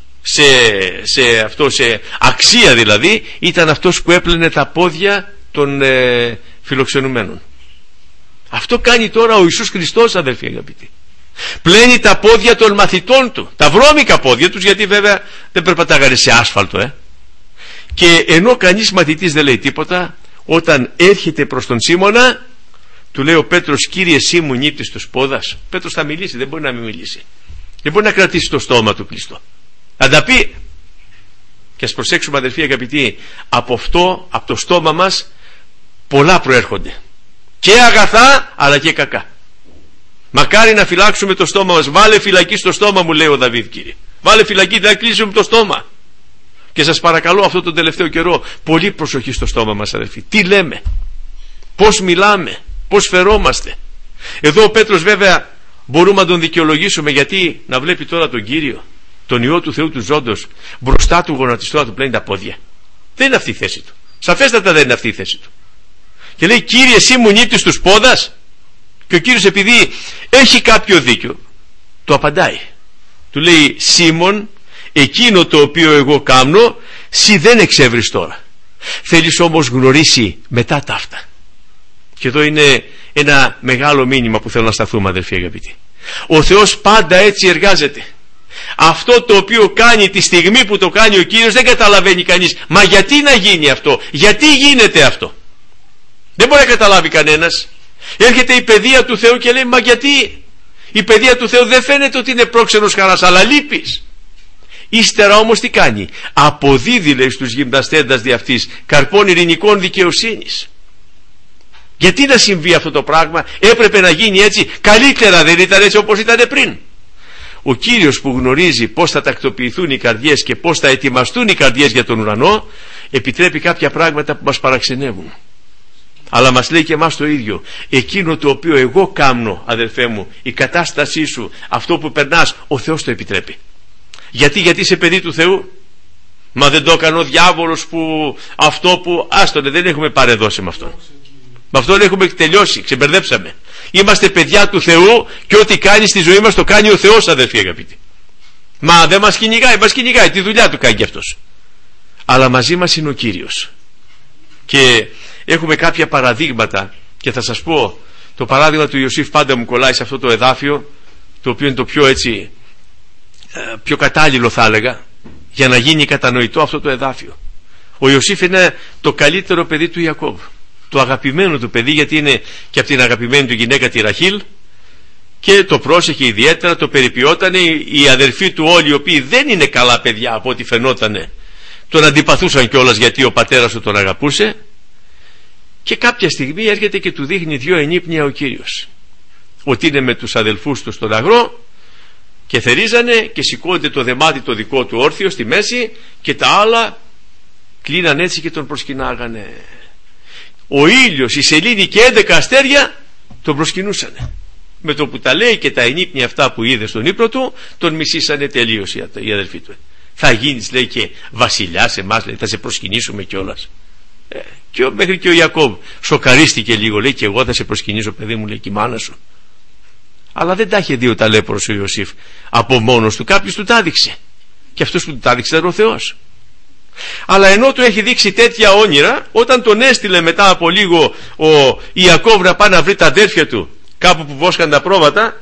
σε αξία δηλαδή ήταν αυτός που έπλαινε τα πόδια των φιλοξενουμένων. Αυτό κάνει τώρα ο Ιησούς Χριστός, αδελφοί αγαπητοί. Πλένει τα πόδια των μαθητών του, τα βρώμικα πόδια τους, γιατί βέβαια δεν περπατάγανε σε άσφαλτο. Και ενώ κανείς μαθητής δεν λέει τίποτα, όταν έρχεται προς τον Σίμωνα, του λέει ο Πέτρος, Κύριε, εσύ μου νύπτεις τους πόδας. Ο Πέτρος θα μιλήσει, δεν μπορεί να μην μιλήσει. Δεν μπορεί να κρατήσει το στόμα του κλειστό. Θα τα πει. Και ας προσέξουμε, αδελφοί αγαπητοί, από το στόμα μας πολλά προέρχονται. Και αγαθά αλλά και κακά. Μακάρι να φυλάξουμε το στόμα μας. Βάλε φυλακή στο στόμα μου, λέει ο Δαβίδ, Κύριε. Βάλε φυλακή, να κλείσουμε το στόμα. Και σας παρακαλώ αυτό τον τελευταίο καιρό, πολύ προσοχή στο στόμα μας, αδελφοί. Τι λέμε, πώς μιλάμε, πώς φερόμαστε. Εδώ ο Πέτρος βέβαια μπορούμε να τον δικαιολογήσουμε, γιατί να βλέπει τώρα τον Κύριο, τον Υιό του Θεού του ζώντος, μπροστά του γονατιστό να του πλένει τα πόδια. Δεν είναι αυτή η θέση του. Σαφέστατα δεν είναι αυτή η θέση του. Και λέει, Κύριε, εσύ μου νύπτεις τους πόδας. Και ο Κύριος, επειδή έχει κάποιο δίκιο, του απαντάει. Του λέει, Σίμων, εκείνο το οποίο εγώ κάμνω, σι δεν εξεύρεις τώρα. Θέλεις όμως γνωρίσει μετά τα αυτά. Και εδώ είναι ένα μεγάλο μήνυμα που θέλω να σταθούμε, αδελφοί αγαπητοί. Ο Θεός πάντα έτσι εργάζεται. Αυτό το οποίο κάνει τη στιγμή που το κάνει ο Κύριος δεν καταλαβαίνει κανείς. Μα γιατί να γίνει αυτό, γιατί γίνεται αυτό, δεν μπορεί να καταλάβει κανένας. Έρχεται η παιδεία του Θεού και λέει, μα γιατί? Η παιδεία του Θεού δεν φαίνεται ότι είναι πρόξενος χαράς, αλλά λύπης. Ύστερα όμως τι κάνει? Αποδίδει, λέει, στους γυμναστέντας δι' αυτής καρπών ειρηνικών δικαιοσύνης. Γιατί να συμβεί αυτό το πράγμα? Έπρεπε να γίνει έτσι. Καλύτερα δεν ήταν έτσι όπως ήταν πριν? Ο Κύριος που γνωρίζει πώς θα τακτοποιηθούν οι καρδιές και πώς θα ετοιμαστούν οι καρδιές για τον ουρανό, επιτρέπει κάποια πράγματα που μας παραξενεύουν. Αλλά μας λέει και εμάς το ίδιο. Εκείνο το οποίο εγώ κάμνω, αδελφέ μου, η κατάστασή σου, αυτό που περνάς, ο Θεός το επιτρέπει. Γιατί είσαι παιδί του Θεού? Μα δεν το έκανε ο διάβολος που αυτό που... Άστονε, δεν έχουμε παρεδώσει με αυτόν. Με αυτόν έχουμε τελειώσει, ξεμπερδέψαμε. Είμαστε παιδιά του Θεού και ό,τι κάνει στη ζωή μας το κάνει ο Θεός, αδελφοί αγαπητοί. Μα δεν μας κυνηγάει, τη δουλειά του κάνει κι αυτός. Αλλά μαζί μας είναι ο Κύριος. Και έχουμε κάποια παραδείγματα και θα σας πω, το παράδειγμα του Ιωσήφ πάντα μου κολλάει σε αυτό το εδάφιο, το οποίο είναι το πιο έτσι, πιο κατάλληλο θα έλεγα, για να γίνει κατανοητό αυτό το εδάφιο. Ο Ιωσήφ είναι το καλύτερο παιδί του Ιακώβ, το αγαπημένο του παιδί, γιατί είναι και από την αγαπημένη του γυναίκα τη Ραχήλ, και το πρόσεχε ιδιαίτερα, το περιποιότανε. Οι αδερφοί του όλοι, οι οποίοι δεν είναι καλά παιδιά από ό,τι φαινότανε, τον αντιπαθούσαν κιόλας γιατί ο πατέρας του τον αγαπούσε. Και κάποια στιγμή έρχεται και του δείχνει δύο ενύπνια ο Κύριος, ότι είναι με τους αδελφούς του στον αγρό και θερίζανε και σηκώνεται το δεμάτι το δικό του όρθιο στη μέση και τα άλλα κλείναν έτσι και τον προσκυνάγανε. Ο ήλιος, η σελήνη και 11 αστέρια τον προσκυνούσανε. Με το που τα λέει και τα ενύπνια αυτά που είδε στον ύπνο του, τον μισήσανε τελείως οι αδελφοί του. Θα γίνεις, λέει, και βασιλιάς εμάς, λέει, θα σε προσκυνήσουμε κιόλας. Και μέχρι και ο Ιακώβ σοκαρίστηκε λίγο, λέει, και εγώ θα σε προσκυνήσω, παιδί μου, λέει, και η μάνα σου. Αλλά δεν τα είχε δει ο ταλέπορος ο Ιωσήφ από μόνος του, κάποιος του τα έδειξε, και αυτός που του τα έδειξε ήταν ο Θεός. Αλλά ενώ του έχει δείξει τέτοια όνειρα, όταν τον έστειλε μετά από λίγο ο Ιακώβ να πάει να βρει τα αδέρφια του κάπου που βόσκαν τα πρόβατα,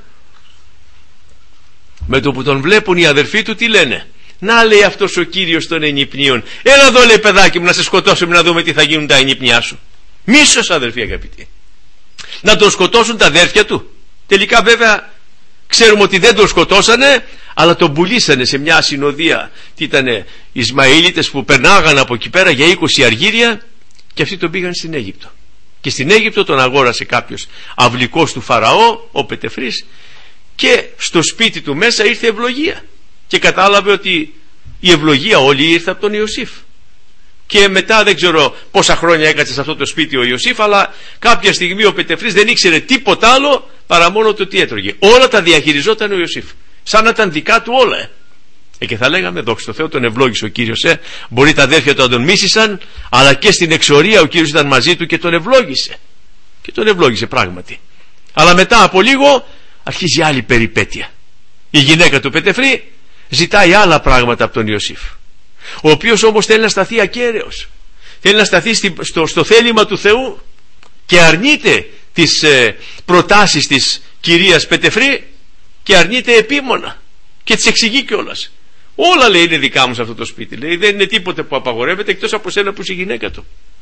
με το που τον βλέπουν οι αδερφοί του, τι λένε? Να, λέει, αυτός ο Κύριος των ενυπνίων, έλα εδώ, λέει, παιδάκι μου, να σε σκοτώσουμε να δούμε τι θα γίνουν τα ενυπνιά σου. Μίσος, αδερφοί αγαπητοί. Να τον σκοτώσουν τα αδέρφια του. Τελικά βέβαια ξέρουμε ότι δεν τον σκοτώσανε, αλλά τον πουλήσανε σε μια συνοδεία. Τι ήτανε, Ισμαήλιτες που περνάγαν από εκεί πέρα για 20 αργύρια, και αυτοί τον πήγαν στην Αίγυπτο. Και στην Αίγυπτο τον αγόρασε κάποιος αυλικός του Φαραώ, ο Πετεφρής, και στο σπίτι του μέσα ήρθε ευλογία. Και κατάλαβε ότι η ευλογία όλη ήρθε από τον Ιωσήφ. Και μετά δεν ξέρω πόσα χρόνια έκατσε σε αυτό το σπίτι ο Ιωσήφ, αλλά κάποια στιγμή ο Πετεφρής δεν ήξερε τίποτα άλλο παρά μόνο το τι έτρωγε. Όλα τα διαχειριζόταν ο Ιωσήφ, σαν να ήταν δικά του όλα. Και θα λέγαμε, δόξα τω Θεώ, τον ευλόγησε ο Κύριος. Μπορεί τα αδέρφια του να τον μίσησαν, αλλά και στην εξορία ο Κύριος ήταν μαζί του και τον ευλόγησε. Και τον ευλόγησε πράγματι. Αλλά μετά από λίγο αρχίζει άλλη περιπέτεια. Η γυναίκα του Πετεφρή ζητάει άλλα πράγματα από τον Ιωσήφ, ο οποίος όμως θέλει να σταθεί ακέραιος, θέλει να σταθεί στο θέλημα του Θεού, και αρνείται τις προτάσεις της κυρίας Πετεφρή, και αρνείται επίμονα, και τις εξηγεί κιόλας. Όλα, λέει, είναι δικά μου σε αυτό το σπίτι, λέει, δεν είναι τίποτε που απαγορεύεται εκτός από σένα που είσαι η γυναίκα του.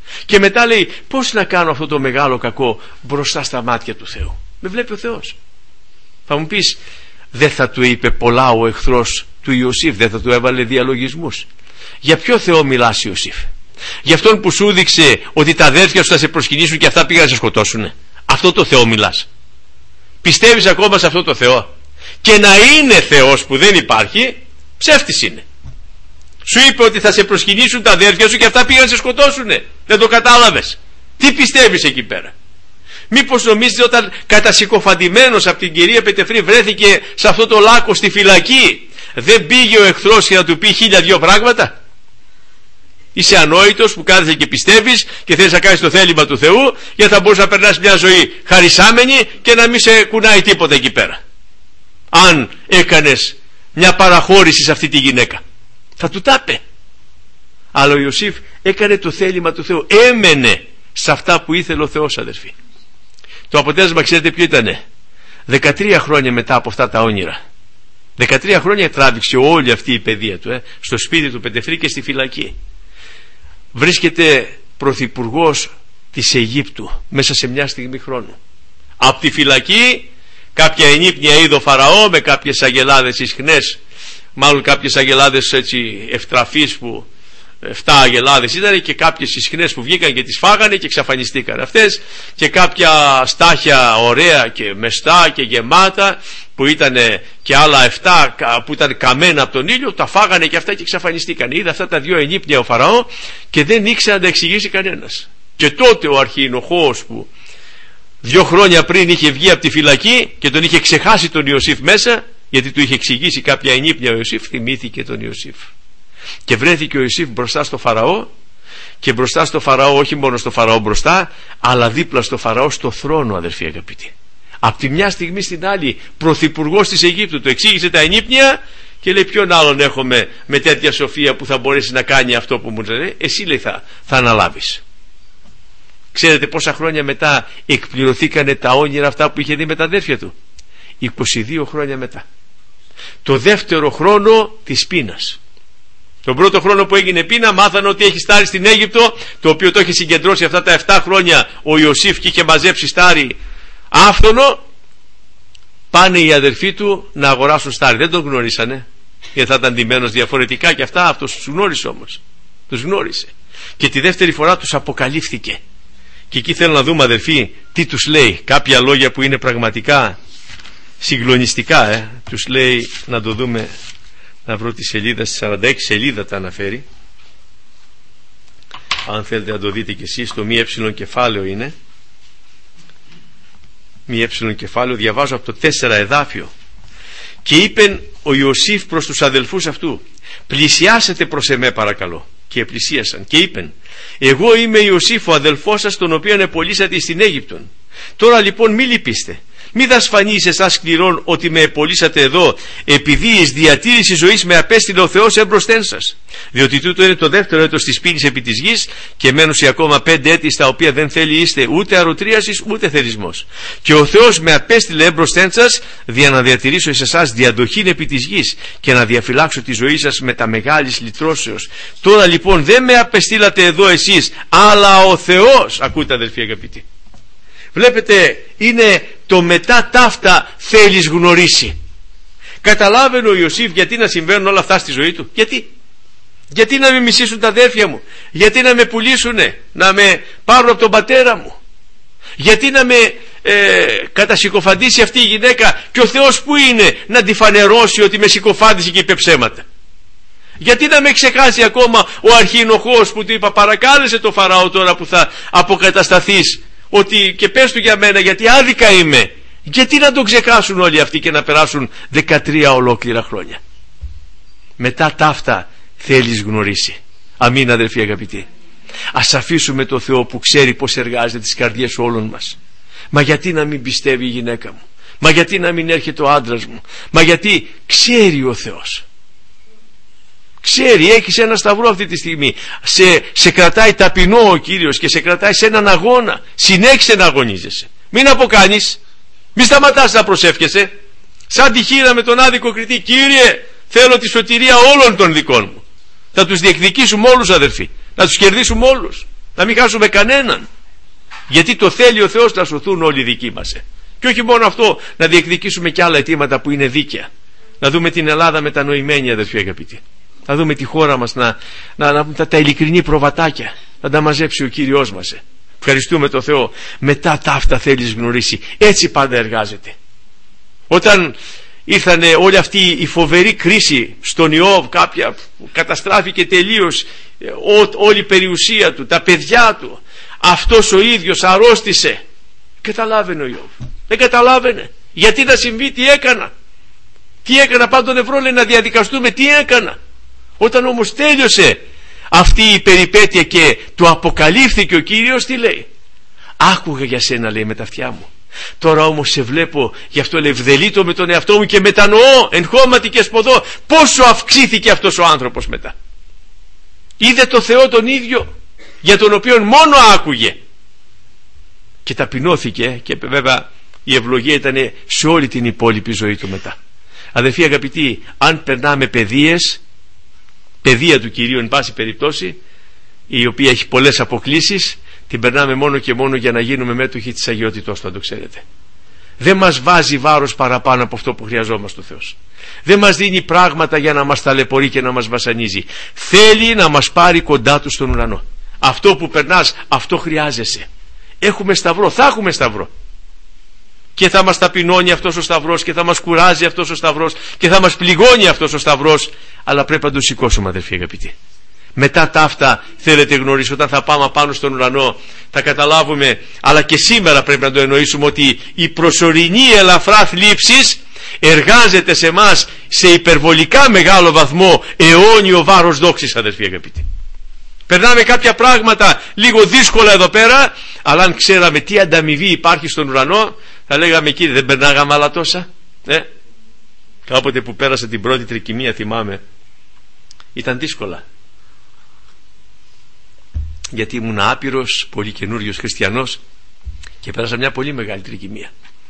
Και μετά λέει, πώς να κάνω αυτό το μεγάλο κακό μπροστά στα μάτια του Θεού? Με βλέπει ο Θεός. Θα μου πεις, δεν θα του είπε πολλά ο εχθρός του Ιωσήφ? Δεν θα του έβαλε διαλογισμούς? Για ποιο Θεό μιλάς, Ιωσήφ? Για αυτόν που σου έδειξε ότι τα αδέρφια σου θα σε προσκυνήσουν και αυτά πήγαν να σε σκοτώσουνε? Αυτό το Θεό μιλάς? Πιστεύεις ακόμα σε αυτό το Θεό? Και να είναι Θεός που δεν υπάρχει, ψεύτης είναι. Σου είπε ότι θα σε προσκυνήσουν τα αδέρφια σου και αυτά πήγαν να σε σκοτώσουνε. Δεν το κατάλαβες? Τι πιστεύεις εκεί πέρα? Μήπως νομίζετε όταν κατασυκοφαντημένος από την κυρία Πετεφρή βρέθηκε σε αυτό το λάκκο στη φυλακή, δεν πήγε ο εχθρός για να του πει 1002 πράγματα? Είσαι ανόητος που κάθεσαι και πιστεύεις και θέλεις να κάνεις το θέλημα του Θεού, γιατί θα μπορείς να περνάς μια ζωή χαρισάμενη και να μην σε κουνάει τίποτα εκεί πέρα. Αν έκανες μια παραχώρηση σε αυτή τη γυναίκα, θα του τάπε. Αλλά ο Ιωσήφ έκανε το θέλημα του Θεού, έμενε σε αυτά που ήθελε ο Θεός, αδερφοί. Το αποτέλεσμα ξέρετε ποιο ήτανε? 13 χρόνια μετά από αυτά τα όνειρα, 13 χρόνια τράβηξε όλη αυτή η παιδεία του, στο σπίτι του Πετεφρή και στη φυλακή. Βρίσκεται πρωθυπουργός της Αιγύπτου μέσα σε μια στιγμή χρόνου. Από τη φυλακή κάποια ενύπνια είδο Φαραώ με κάποιες αγελάδες ισχνές, μάλλον κάποιες αγελάδες έτσι ευτραφείς, που 7 αγελάδες ήταν, και κάποιες ισχνές που βγήκαν και τις φάγανε και εξαφανιστήκαν αυτές, και κάποια στάχια ωραία και μεστά και γεμάτα που ήταν και άλλα 7 που ήταν καμένα από τον ήλιο, τα φάγανε και αυτά και εξαφανιστήκαν. Είδε αυτά τα 2 ενύπνια ο Φαραώ και δεν ήξερε να τα εξηγήσει κανένας. Και τότε ο αρχιενοχώος που 2 χρόνια πριν είχε βγει από τη φυλακή και τον είχε ξεχάσει τον Ιωσήφ μέσα, γιατί του είχε εξηγήσει κάποια ενύπνια ο Ιωσήφ, θυμήθηκε τον Ιωσήφ. Και βρέθηκε ο Ιωσήφ μπροστά στο Φαραώ, και μπροστά στο Φαραώ, όχι μόνο στο Φαραώ μπροστά, αλλά δίπλα στο Φαραώ στο θρόνο, αδερφοί αγαπητοί. Από τη μια στιγμή στην άλλη πρωθυπουργός της Αιγύπτου του εξήγησε τα ενύπνια και λέει, ποιον άλλον έχουμε με τέτοια σοφία που θα μπορέσει να κάνει αυτό που μου λέει? Εσύ, λέει, θα αναλάβεις. Ξέρετε πόσα χρόνια μετά εκπληρωθήκανε τα όνειρα αυτά που είχε δει με τα αδέρφια του? 22 χρόνια μετά. Το δεύτερο χρόνο της πείνας. Τον πρώτο χρόνο που έγινε πείνα, μάθανε ότι έχει στάρι στην Αίγυπτο, το οποίο το έχει συγκεντρώσει αυτά τα 7 χρόνια ο Ιωσήφ και είχε μαζέψει στάρι άφθονο. Πάνε οι αδερφοί του να αγοράσουν στάρι. Δεν τον γνωρίσανε, γιατί θα ήταν ντυμένος διαφορετικά και αυτά. Αυτός τους γνώρισε όμως. Τους γνώρισε. Και τη δεύτερη φορά τους αποκαλύφθηκε. Και εκεί θέλω να δούμε, αδερφοί, τι τους λέει. Κάποια λόγια που είναι πραγματικά συγκλονιστικά. Τους λέει, να το δούμε, να βρω τη σελίδα, στη 46 σελίδα τα αναφέρει. Αν θέλετε να το δείτε κι εσείς, το μη κεφάλαιο είναι. Μη κεφάλαιο, διαβάζω από το 4 εδάφιο. Και είπεν ο Ιωσήφ προς τους αδελφούς αυτού, πλησιάσετε προς εμέ παρακαλώ. Και πλησίασαν και είπεν, εγώ είμαι Ιωσήφ ο αδελφός σας, τον οποίον επολύσατε στην Αίγυπτον. Τώρα λοιπόν μη λυπήστε, μη δας φανεί σε εσάς σκληρών ότι με επολύσατε εδώ, επειδή εις διατήρηση ζωής με απέστειλε ο Θεός εμπροσθέν σας. Διότι τούτο είναι το δεύτερο έτος της πείνης επί της γης, και μένουσι ακόμα 5 έτη στα οποία δεν θέλει είστε ούτε αρωτρίασης ούτε θερισμός. Και ο Θεός με απέστειλε εμπροσθέν σας, δια να διατηρήσω εις εσάς διαδοχήν επί της γης, και να διαφυλάξω τη ζωή σας με τα μεγάλης λυτρώσεως. Τώρα λοιπόν δεν με απεστήλατε εδώ εσείς, αλλά ο Θεός. Ακούτε, αδελφοί αγαπητοί. Βλέπετε, είναι το μετά ταύτα θέλεις γνωρίσει. Καταλάβαινε ο Ιωσήφ γιατί να συμβαίνουν όλα αυτά στη ζωή του? Γιατί να με μισήσουν τα αδέρφια μου? Γιατί να με πουλήσουνε, να με πάρουν από τον πατέρα μου? Γιατί να με κατασυκοφαντήσει αυτή η γυναίκα, και ο Θεός που είναι να τη φανερώσει ότι με συκοφάντησε και είπε ψέματα? Γιατί να με ξεχάσει ακόμα ο αρχιενοχώος που του είπα, παρακάλεσε το Φαραώ τώρα που θα αποκατασταθείς, ότι και πες του για μένα, γιατί άδικα είμαι? Γιατί να τον ξεχάσουν όλοι αυτοί και να περάσουν 13 ολόκληρα χρόνια? Μετά ταύτα θέλεις γνωρίσει. Αμήν, αδελφοί αγαπητοί. Ας αφήσουμε το Θεό που ξέρει πως εργάζεται τις καρδιές όλων μας. Μα γιατί να μην πιστεύει η γυναίκα μου? Μα γιατί να μην έρχεται ο άντρας μου? Μα γιατί ξέρει ο Θεός. Ξέρει, έχεις ένα σταυρό αυτή τη στιγμή. Σε κρατάει ταπεινό ο Κύριος και σε κρατάει σε έναν αγώνα. Συνέχισε να αγωνίζεσαι. Μην αποκάνεις. Μην σταματάς να προσεύχεσαι. Σαν τη χήρα με τον άδικο κριτή. Κύριε, θέλω τη σωτηρία όλων των δικών μου. Θα τους διεκδικήσουμε όλους, αδερφοί. Να τους κερδίσουμε όλους. Να μην χάσουμε κανέναν. Γιατί το θέλει ο Θεός να σωθούν όλοι οι δικοί μας. Και όχι μόνο αυτό, να διεκδικήσουμε και άλλα αιτήματα που είναι δίκαια. Να δούμε την Ελλάδα μετανοημένη, αδερφοί αγαπητοί. Να δούμε τη χώρα μας, τα ειλικρινή προβατάκια να τα μαζέψει ο Κύριος μας. Ευχαριστούμε τον Θεό. Μετά τα αυτά θέλεις γνωρίσει. Έτσι πάντα εργάζεται. Όταν ήρθανε όλη αυτή η φοβερή κρίση στον Ιώβ, κάποια καταστράφηκε τελείως όλη η περιουσία του, τα παιδιά του, αυτός ο ίδιος αρρώστησε. Καταλάβαινε ο Ιώβ. Δεν καταλάβαινε γιατί να συμβεί, τι έκανα. Τι έκανα, πάντα τον ευρώ λέει να διαδικαστούμε, τι έκανα. Όταν όμως τέλειωσε αυτή η περιπέτεια και του αποκαλύφθηκε ο Κύριος, τι λέει? Άκουγα για σένα, λέει, με τα αυτιά μου. Τώρα όμως σε βλέπω, γι' αυτό λέει ευδελείτω με τον εαυτό μου και μετανοώ εν χώματι και σποδώ. Πόσο αυξήθηκε αυτός ο άνθρωπος μετά. Είδε το Θεό τον ίδιο, για τον οποίον μόνο άκουγε, και ταπεινώθηκε, και βέβαια η ευλογία ήταν σε όλη την υπόλοιπη ζωή του μετά. Αδελφοί αγαπητοί, αν περνάμε παιδεία του Κυρίου εν πάση περιπτώσει, η οποία έχει πολλές αποκλίσεις, την περνάμε μόνο και μόνο για να γίνουμε μέτοχοι της αγιότητός του, αν το ξέρετε. Δεν μας βάζει βάρος παραπάνω από αυτό που χρειαζόμαστε ο Θεός. Δεν μας δίνει πράγματα για να μας ταλαιπωρεί και να μας βασανίζει. Θέλει να μας πάρει κοντά του στον ουρανό. Αυτό που περνάς, αυτό χρειάζεσαι. Έχουμε σταυρό, θα έχουμε σταυρό. Και θα μας ταπεινώνει αυτός ο σταυρός, και θα μας κουράζει αυτός ο σταυρός, και θα μας πληγώνει αυτός ο σταυρός. Αλλά πρέπει να το σηκώσουμε, αδελφοί αγαπητοί. Μετά τα αυτά, θέλετε γνωρίσει, όταν θα πάμε πάνω στον ουρανό, θα καταλάβουμε, αλλά και σήμερα πρέπει να το εννοήσουμε, ότι η προσωρινή ελαφρά θλίψης εργάζεται σε εμάς σε υπερβολικά μεγάλο βαθμό αιώνιο βάρος δόξης, αδελφοί αγαπητοί. Περνάμε κάποια πράγματα λίγο δύσκολα εδώ πέρα, αλλά αν ξέραμε τι ανταμοιβή υπάρχει στον ουρανό, θα λέγαμε, κύριε, δεν περνάγαμε άλλα τόσα. Κάποτε που πέρασα την πρώτη τρικυμία, θυμάμαι, ήταν δύσκολα, γιατί ήμουν άπειρος, πολύ καινούριος χριστιανός, και πέρασα μια πολύ μεγάλη τρικυμία.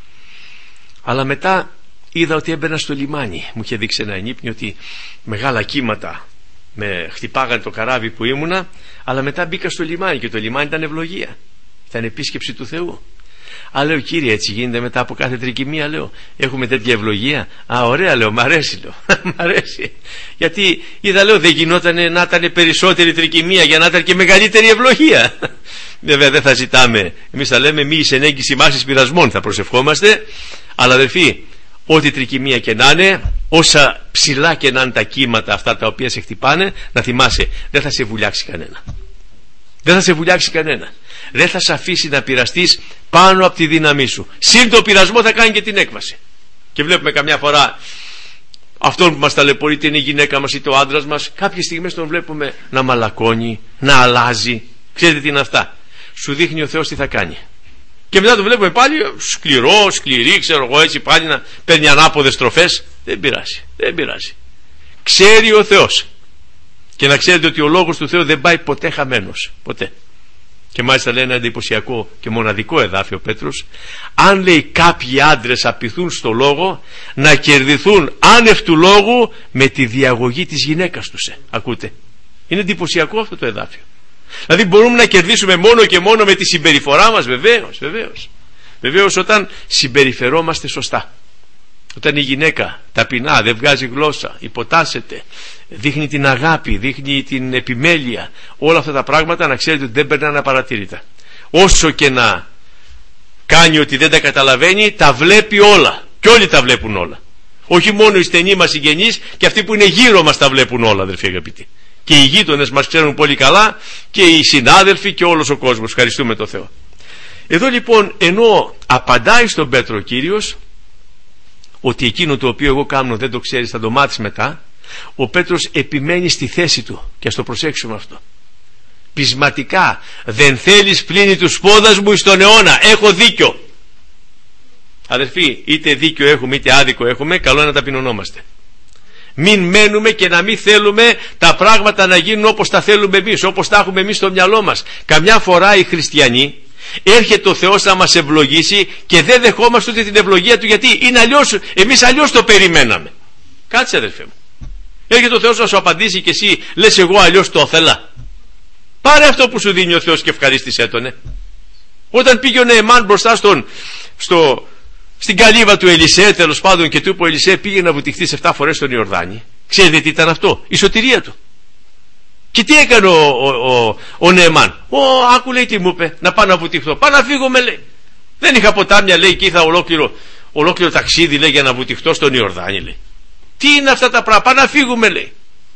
Αλλά μετά είδα ότι έμπαινα στο λιμάνι. Μου είχε δείξει ένα ενύπνιο ότι μεγάλα κύματα με χτυπάγανε το καράβι που ήμουνα, αλλά μετά μπήκα στο λιμάνι, και το λιμάνι ήταν ευλογία, ήταν επίσκεψη του Θεού. Α, λέω, κύριε, έτσι γίνεται μετά από κάθε τρικυμία, λέω, έχουμε τέτοια ευλογία? Α, ωραία, λέω, μ' αρέσει, λέω. Μ' αρέσει. Γιατί είδα, λέω, δεν γινόταν να ήταν περισσότερη τρικυμία για να ήταν και μεγαλύτερη ευλογία. Βέβαια δεν θα ζητάμε, εμείς θα λέμε μη εις ενέγγιση μάσης πειρασμών, θα προσευχόμαστε. Αλλά αδελφοί, ό,τι τρικυμία και να είναι, όσα ψηλά και να είναι τα κύματα αυτά τα οποία σε χτυπάνε, να θυμάσαι, δεν θα σε βουλιάξει κανένα. Δεν θα σε βουλιάξει κανένα. Δεν θα σε αφήσει να πειραστείς πάνω από τη δύναμή σου. Συν το πειρασμό θα κάνει και την έκβαση. Και βλέπουμε καμιά φορά αυτόν που μας ταλαιπωρεί, είτε είναι η γυναίκα μας είτε ο άντρας μας, κάποιες στιγμές τον βλέπουμε να μαλακώνει, να αλλάζει. Ξέρετε τι είναι αυτά? Σου δείχνει ο Θεός τι θα κάνει. Και μετά τον βλέπουμε πάλι σκληρή, ξέρω εγώ, έτσι πάλι να παίρνει ανάποδες στροφές. Δεν πειράζει, δεν πειράζει. Ξέρει ο Θεός. Και να ξέρετε ότι ο λόγος του Θεού δεν πάει ποτέ χαμένος. Ποτέ. Και μάλιστα λέει ένα εντυπωσιακό και μοναδικό εδάφιο ο Πέτρος: αν, λέει, κάποιοι άντρες απειθούν στο λόγο, να κερδιθούν άνευ του λόγου με τη διαγωγή της γυναίκας τους. Ακούτε? Είναι εντυπωσιακό αυτό το εδάφιο. Δηλαδή μπορούμε να κερδίσουμε μόνο και μόνο με τη συμπεριφορά μας? Βεβαίως όταν συμπεριφερόμαστε σωστά. Όταν η γυναίκα ταπεινά, δεν βγάζει γλώσσα, υποτάσσεται, δείχνει την αγάπη, δείχνει την επιμέλεια, όλα αυτά τα πράγματα, να ξέρετε ότι δεν περνάνε απαρατήρητα. Όσο και να κάνει ότι δεν τα καταλαβαίνει, τα βλέπει όλα. Και όλοι τα βλέπουν όλα. Όχι μόνο οι στενοί μας συγγενείς, και αυτοί που είναι γύρω μας τα βλέπουν όλα, αδελφοί αγαπητοί. Και οι γείτονες μας ξέρουν πολύ καλά, και οι συνάδελφοι και όλος ο κόσμος. Ευχαριστούμε τον Θεό. Εδώ λοιπόν, ενώ απαντάει στον Πέτρο ο Κύριος ότι εκείνο το οποίο εγώ κάνω δεν το ξέρεις, θα το μάθεις μετά, ο Πέτρος επιμένει στη θέση του, και ας το προσέξουμε αυτό πεισματικά. Δεν θέλεις πλύνει τους πόδας μου εις τον αιώνα, έχω δίκιο. Αδερφοί, είτε δίκιο έχουμε είτε άδικο έχουμε, καλό είναι να ταπεινωνόμαστε. Μην μένουμε και να μην θέλουμε τα πράγματα να γίνουν όπως τα θέλουμε εμείς, όπως τα έχουμε εμείς στο μυαλό μας. Καμιά φορά οι χριστιανοί, έρχεται ο Θεός να μας ευλογήσει και δεν δεχόμαστε ούτε την ευλογία του, γιατί είναι αλλιώς, εμείς αλλιώς το περιμέναμε. Κάτσε, αδερφέ μου. Έρχεται ο Θεός να σου απαντήσει και εσύ λες, εγώ αλλιώς το ήθελα. Πάρε αυτό που σου δίνει ο Θεός και ευχαρίστησέ τον. Όταν πήγε ο Νεεμάν μπροστά στην καλύβα του Ελισέ, τέλος πάντων, και του είπε ο Ελισέ, πήγε να βουτυχθεί 7 φορές στον Ιορδάνη. Ξέρετε τι ήταν αυτό? Η σωτηρία του. Και τι έκανε ο Νεεμάν? Άκου, λέει, τι μου είπε, να πάω να βουτυχθώ. Πάω να φύγω, με λέει. Δεν είχα ποτάμια, λέει, και ήρθα ολόκληρο ταξίδι, λέει, για να βουτυχθώ στον Ιορδάνη, λέει. Τι είναι αυτά τα πράγματα? Πάω να φύγουμε, λέει.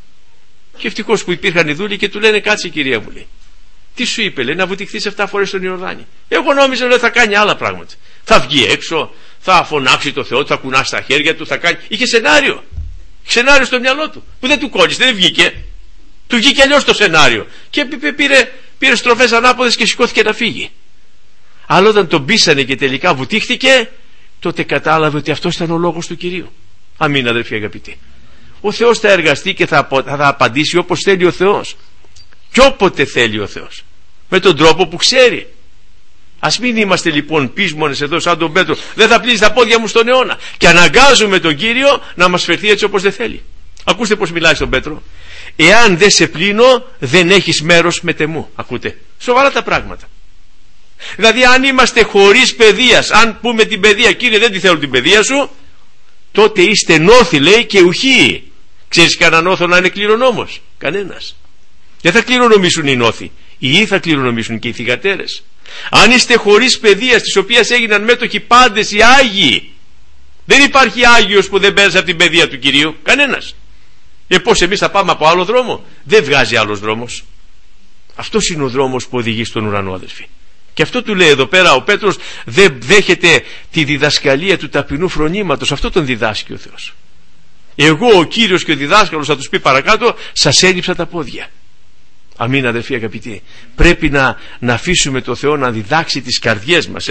Και ευτυχώς που υπήρχαν οι δούλοι και του λένε, κάτσε, κυρία μου, λέει. Τι σου είπε? Λέει, να βουτυχθείς 7 φορές στον Ιορδάνη. Εγώ νόμιζα, λέει, θα κάνει άλλα πράγματα. Θα βγει έξω, θα φωνάξει το Θεό, θα κουνάσει τα χέρια του, θα κάνει. Είχε σενάριο. Σενάριο στο μυαλό του. Που δεν του κόλλησε, δεν βγήκε. Του βγήκε αλλιώς το σενάριο. Και πήρε στροφές ανάποδες και σηκώθηκε να φύγει. Αλλά όταν τον πείσανε και τελικά βουτήχθηκε, τότε κατάλαβε ότι αυτός ήταν ο λόγος του Κυρίου. Αμήν, αδερφοί αγαπητοί. Ο Θεός θα εργαστεί και θα απαντήσει όπως θέλει ο Θεός. Και όποτε θέλει ο Θεός. Με τον τρόπο που ξέρει. Ας μην είμαστε λοιπόν πείσμονες εδώ σαν τον Πέτρο. Δεν θα πλύνεις τα πόδια μου στον αιώνα. Και αναγκάζουμε τον Κύριο να μας φερθεί έτσι όπως δεν θέλει. Ακούστε πως μιλάει στον Πέτρο. Εάν δεν σε πλύνω, δεν έχεις μέρος με τεμού. Ακούτε. Σοβαρά τα πράγματα. Δηλαδή, αν είμαστε χωρίς παιδείας, αν πούμε την παιδεία, Κύριε, δεν τη θέλω την παιδεία σου, τότε είστε νόθοι, λέει, και ουχοί. Ξέρεις κανέναν νόθο να είναι κληρονόμος? Κανένας. Δεν θα κληρονομήσουν οι νόθοι. Ή θα κληρονομήσουν και οι θυγατέρες. Αν είστε χωρίς παιδείας, της οποίας έγιναν μέτοχοι πάντες οι Άγιοι, δεν υπάρχει Άγιος που δεν πέρασε από την παιδεία του Κυρίου. Κανένας. Πώς εμείς θα πάμε από άλλο δρόμο? Δεν βγάζει άλλος δρόμος. Αυτός είναι ο δρόμος που οδηγεί στον ουρανό, αδελφοί. Και αυτό του λέει εδώ πέρα ο Πέτρος, δεν δέχεται τη διδασκαλία του ταπεινού φρονήματος. Αυτό τον διδάσκει ο Θεός. Εγώ, ο Κύριος και ο διδάσκαλος, θα τους πει παρακάτω, σας έλειψα τα πόδια. Αμήν, αδελφοί αγαπητοί. Πρέπει να αφήσουμε το Θεό να διδάξει τις καρδιές μας.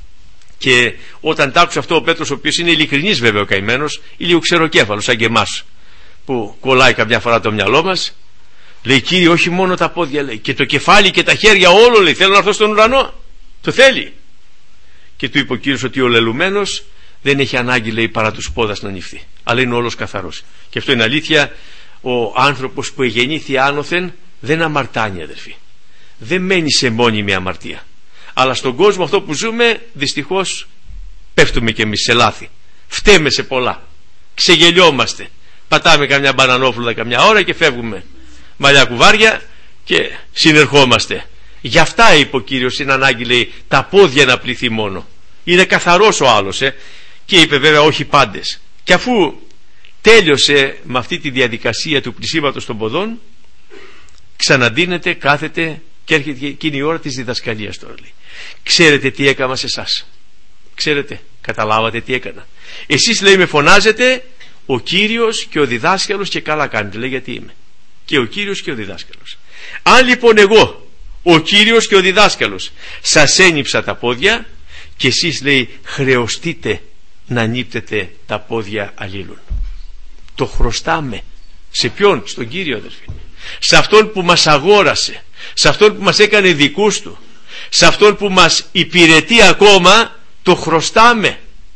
Και όταν τ' άκουσε αυτό ο Πέτρος, ο οποίος είναι ειλικρινής βέβαια ο καημένος, ή λίγο ξεροκέφαλος σαν και εμάς, που κολλάει καμιά φορά το μυαλό μας, λέει, Κύριε, όχι μόνο τα πόδια, λέει, και το κεφάλι και τα χέρια όλο, λέει, θέλω να έρθω στον ουρανό. Το θέλει. Και του είπε ο Κύριος ότι ο λελουμένος δεν έχει ανάγκη, λέει, παρά τους πόδας να ανοιχθεί, αλλά είναι όλος καθαρός. Και αυτό είναι αλήθεια. Ο άνθρωπος που εγεννήθη άνωθεν δεν αμαρτάνει, αδερφοί. Δεν μένει σε μόνιμη αμαρτία. Αλλά στον κόσμο αυτό που ζούμε, δυστυχώς πέφτουμε κι εμείς σε λάθη. Φταίμε σε πολλά. Ξεγελιόμαστε. Πατάμε καμιά μπανανόφλουδα καμιά ώρα και φεύγουμε μαλλιά κουβάρια και συνερχόμαστε. Γι' αυτά είπε ο Κύριος, είναι ανάγκη, λέει, τα πόδια να πλυθεί μόνο. Είναι καθαρός ο άλλος, και είπε βέβαια όχι πάντες. Και αφού τέλειωσε με αυτή τη διαδικασία του πλυσίματος των ποδών, ξαναντίνεται, κάθεται και έρχεται εκείνη η ώρα της διδασκαλίας τώρα, λέει. Ξέρετε τι έκανα σε εσάς? Ξέρετε, καταλάβατε τι έκανα? Εσείς, λέει, με φωνάζετε ο Κύριος και ο διδάσκαλος, και καλά κάνετε, λέει, γιατί είμαι και ο Κύριος και ο διδάσκαλος. Αν λοιπόν εγώ, ο Κύριος και ο διδάσκαλος, σας ένυψα τα πόδια, και εσείς, λέει, χρεωστείτε να νύπτετε τα πόδια αλλήλων. Το χρωστάμε. Σε ποιον? Στον Κύριο, αδερφοί. Σε αυτόν που μας αγόρασε, σε αυτόν που μας έκανε δικούς του, σε αυτόν που μας υπηρετεί ακόμα, το χρωστάμε.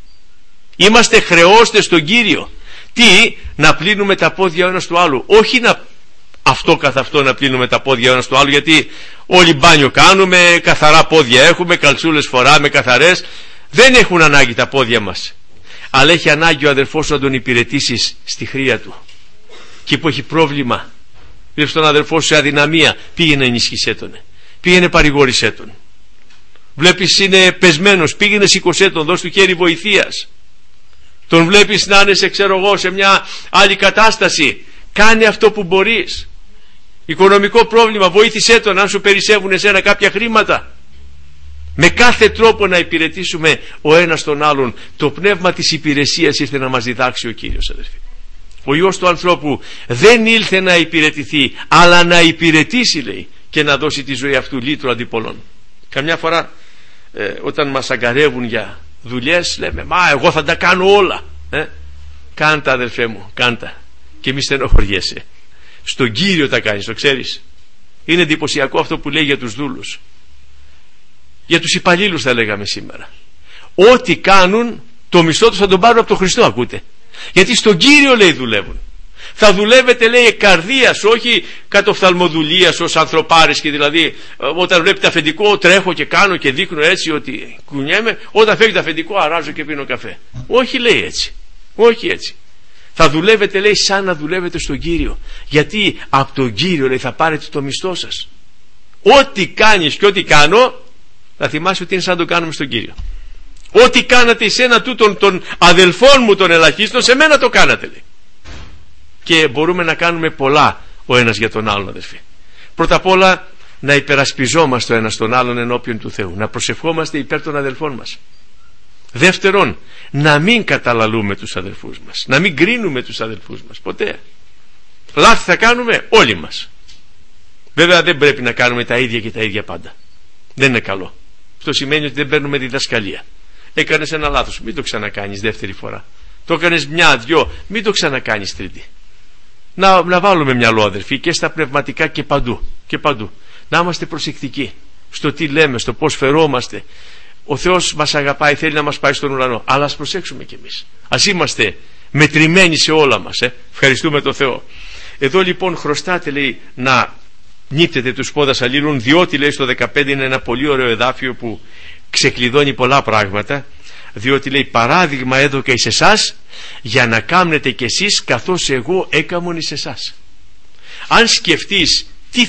Είμαστε χρεώστες στον Κύριο. Τι? Να πλύνουμε τα πόδια ο ένας του άλλου. Όχι αυτό καθ' αυτό να πλύνουμε τα πόδια ο ένας του άλλου, γιατί όλοι μπάνιο κάνουμε, καθαρά πόδια έχουμε, καλτσούλες φοράμε καθαρές. Δεν έχουν ανάγκη τα πόδια μας. Αλλά έχει ανάγκη ο αδερφός σου να τον υπηρετήσεις στη χρειά του. Και που έχει πρόβλημα, βλέπεις τον αδερφό σου σε αδυναμία, πήγαινε ενίσχυσέ τον, πήγαινε παρηγόρησέ τον. Βλέπεις είναι πεσμένος, πήγαινε σηκωσέ τον, δώσ' του χέρι βοηθείας. Τον βλέπεις να είναι σε μια άλλη κατάσταση, κάνε αυτό που μπορείς. Οικονομικό πρόβλημα, βοήθησέ τον, αν σου περισσεύουν εσένα κάποια χρήματα. Με κάθε τρόπο να υπηρετήσουμε ο ένας τον άλλον. Το πνεύμα της υπηρεσίας ήρθε να μας διδάξει ο Κύριος, αδερφοί. Ο Υιός του ανθρώπου δεν ήλθε να υπηρετηθεί, αλλά να υπηρετήσει, λέει, και να δώσει τη ζωή αυτού λύτρο αντί πολλών. Καμιά φορά όταν μας αγκαρεύουν για δουλειές, λέμε, μα εγώ θα τα κάνω όλα. Κάντα, αδερφέ μου, κάντα, και μη στενοχωριέσαι. Στον Κύριο τα κάνεις, το ξέρεις. Είναι εντυπωσιακό αυτό που λέει για τους δούλους, για τους υπαλλήλους, θα λέγαμε σήμερα. Ό,τι κάνουν, το μισθό τους θα τον πάρουν από τον Χριστό, ακούτε. Γιατί στον Κύριο, λέει, δουλεύουν. Θα δουλεύετε, λέει, καρδίας, όχι κατ' οφθαλμοδουλίας ως ανθρωπάρης, και δηλαδή όταν βλέπετε αφεντικό τρέχω και κάνω και δείχνω έτσι ότι κουνιέμαι, όταν φεύγει το αφεντικό αράζω και πίνω καφέ. Όχι, λέει, έτσι. Όχι έτσι. Θα δουλεύετε, λέει, σαν να δουλεύετε στον Κύριο. Γιατί από τον Κύριο, λέει, θα πάρετε το μισθό σας. Ό,τι κάνεις και ό,τι κάνω, θα θυμάσαι ότι είναι σαν να το κάνουμε στον Κύριο. Ό,τι κάνατε σε ένα τούτον των αδελφών μου των ελαχίστων, σε μένα το κάνατε, λέει. Και μπορούμε να κάνουμε πολλά ο ένας για τον άλλον, αδελφοί. Πρώτα απ' όλα να υπερασπιζόμαστε ο ένας τον άλλον ενώπιον του Θεού, να προσευχόμαστε υπέρ των αδελφών μας. Δεύτερον, να μην καταλαλούμε τους αδελφούς μας, να μην κρίνουμε τους αδελφούς μας ποτέ. Λάθη θα κάνουμε όλοι μας. Βέβαια δεν πρέπει να κάνουμε τα ίδια και τα ίδια πάντα. Δεν είναι καλό. Αυτό σημαίνει ότι δεν παίρνουμε διδασκαλία. Έκανες ένα λάθος, μην το ξανακάνεις δεύτερη φορά. Το έκανες μια, δυο, μην το ξανακάνεις τρίτη. Να βάλουμε μυαλό, αδερφοί, και στα πνευματικά και παντού. Και παντού. Να είμαστε προσεκτικοί στο τι λέμε, στο πώς φερόμαστε. Ο Θεός μας αγαπάει, θέλει να μας πάει στον ουρανό. Αλλά ας προσέξουμε κι εμείς. Ας είμαστε μετρημένοι σε όλα μας. Ευχαριστούμε τον Θεό. Εδώ λοιπόν χρωστάτε, λέει, να νύπτετε τους πόδας αλλήλων, διότι, λέει, στο 15 είναι ένα πολύ ωραίο εδάφιο που ξεκλειδώνει πολλά πράγματα. Διότι, λέει, παράδειγμα έδωκα εις εσάς, για να κάμνετε κι εσείς καθώς εγώ έκαμον εις εσάς. Αν σκεφτείς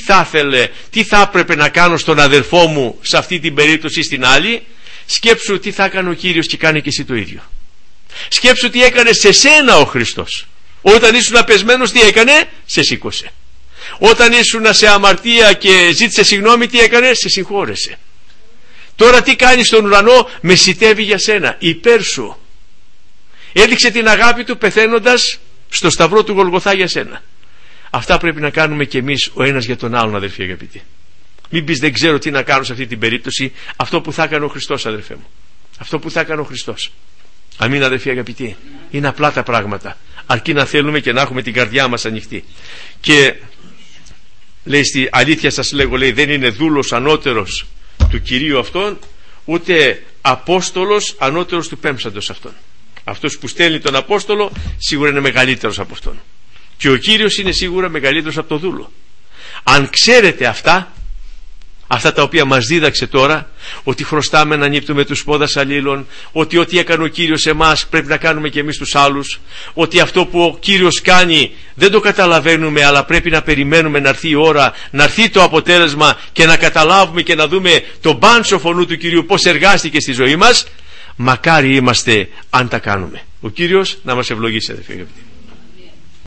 τι θα έπρεπε να κάνω στον αδελφό μου σε αυτή την περίπτωση ή στην άλλη, σκέψου τι θα έκανε ο Κύριος και κάνει και εσύ το ίδιο. Σκέψου τι έκανε σε σένα ο Χριστός. Όταν ήσουν απεσμένος, τι έκανε? Σε σήκωσε. Όταν ήσουν σε αμαρτία και ζήτησε συγγνώμη, τι έκανε? Σε συγχώρεσε. Τώρα τι κάνει στον ουρανό? Μεσητεύει για σένα, υπέρ σου. Έδειξε την αγάπη του πεθαίνοντας στο σταυρό του Γολγοθά για σένα. Αυτά πρέπει να κάνουμε κι εμείς ο ένας για τον άλλον, αδερφοί αγαπητοί. Μην πεις δεν ξέρω τι να κάνω σε αυτή την περίπτωση. Αυτό που θα έκανε ο Χριστός, αδερφέ μου. Αυτό που θα έκανε ο Χριστός. Αμήν, αδερφοί αγαπητοί. Είναι απλά τα πράγματα. Αρκεί να θέλουμε και να έχουμε την καρδιά μας ανοιχτή. Και λέει, στη αλήθεια σας λέγω, λέει, δεν είναι δούλος ανώτερος του Κυρίου αυτόν, ούτε Απόστολος ανώτερος του πέμψαντος αυτόν. Αυτός που στέλνει τον Απόστολο σίγουρα είναι μεγαλύτερος από αυτόν. Και ο Κύριος είναι σίγουρα μεγαλύτερος από το δούλο. Αν ξέρετε αυτά τα οποία μας δίδαξε τώρα, ότι χρωστάμε να νύπτουμε τους πόδας αλλήλων, ότι ό,τι έκανε ο Κύριος εμάς πρέπει να κάνουμε και εμείς τους άλλους, ότι αυτό που ο Κύριος κάνει δεν το καταλαβαίνουμε, αλλά πρέπει να περιμένουμε να έρθει η ώρα, να έρθει το αποτέλεσμα και να καταλάβουμε και να δούμε τον μπάνσο φωνού του Κυρίου πώς εργάστηκε στη ζωή μας. Μακάρι είμαστε αν τα κάνουμε. Ο Κύριος να μας ευλογήσει, αδελφοί αγαπητοί.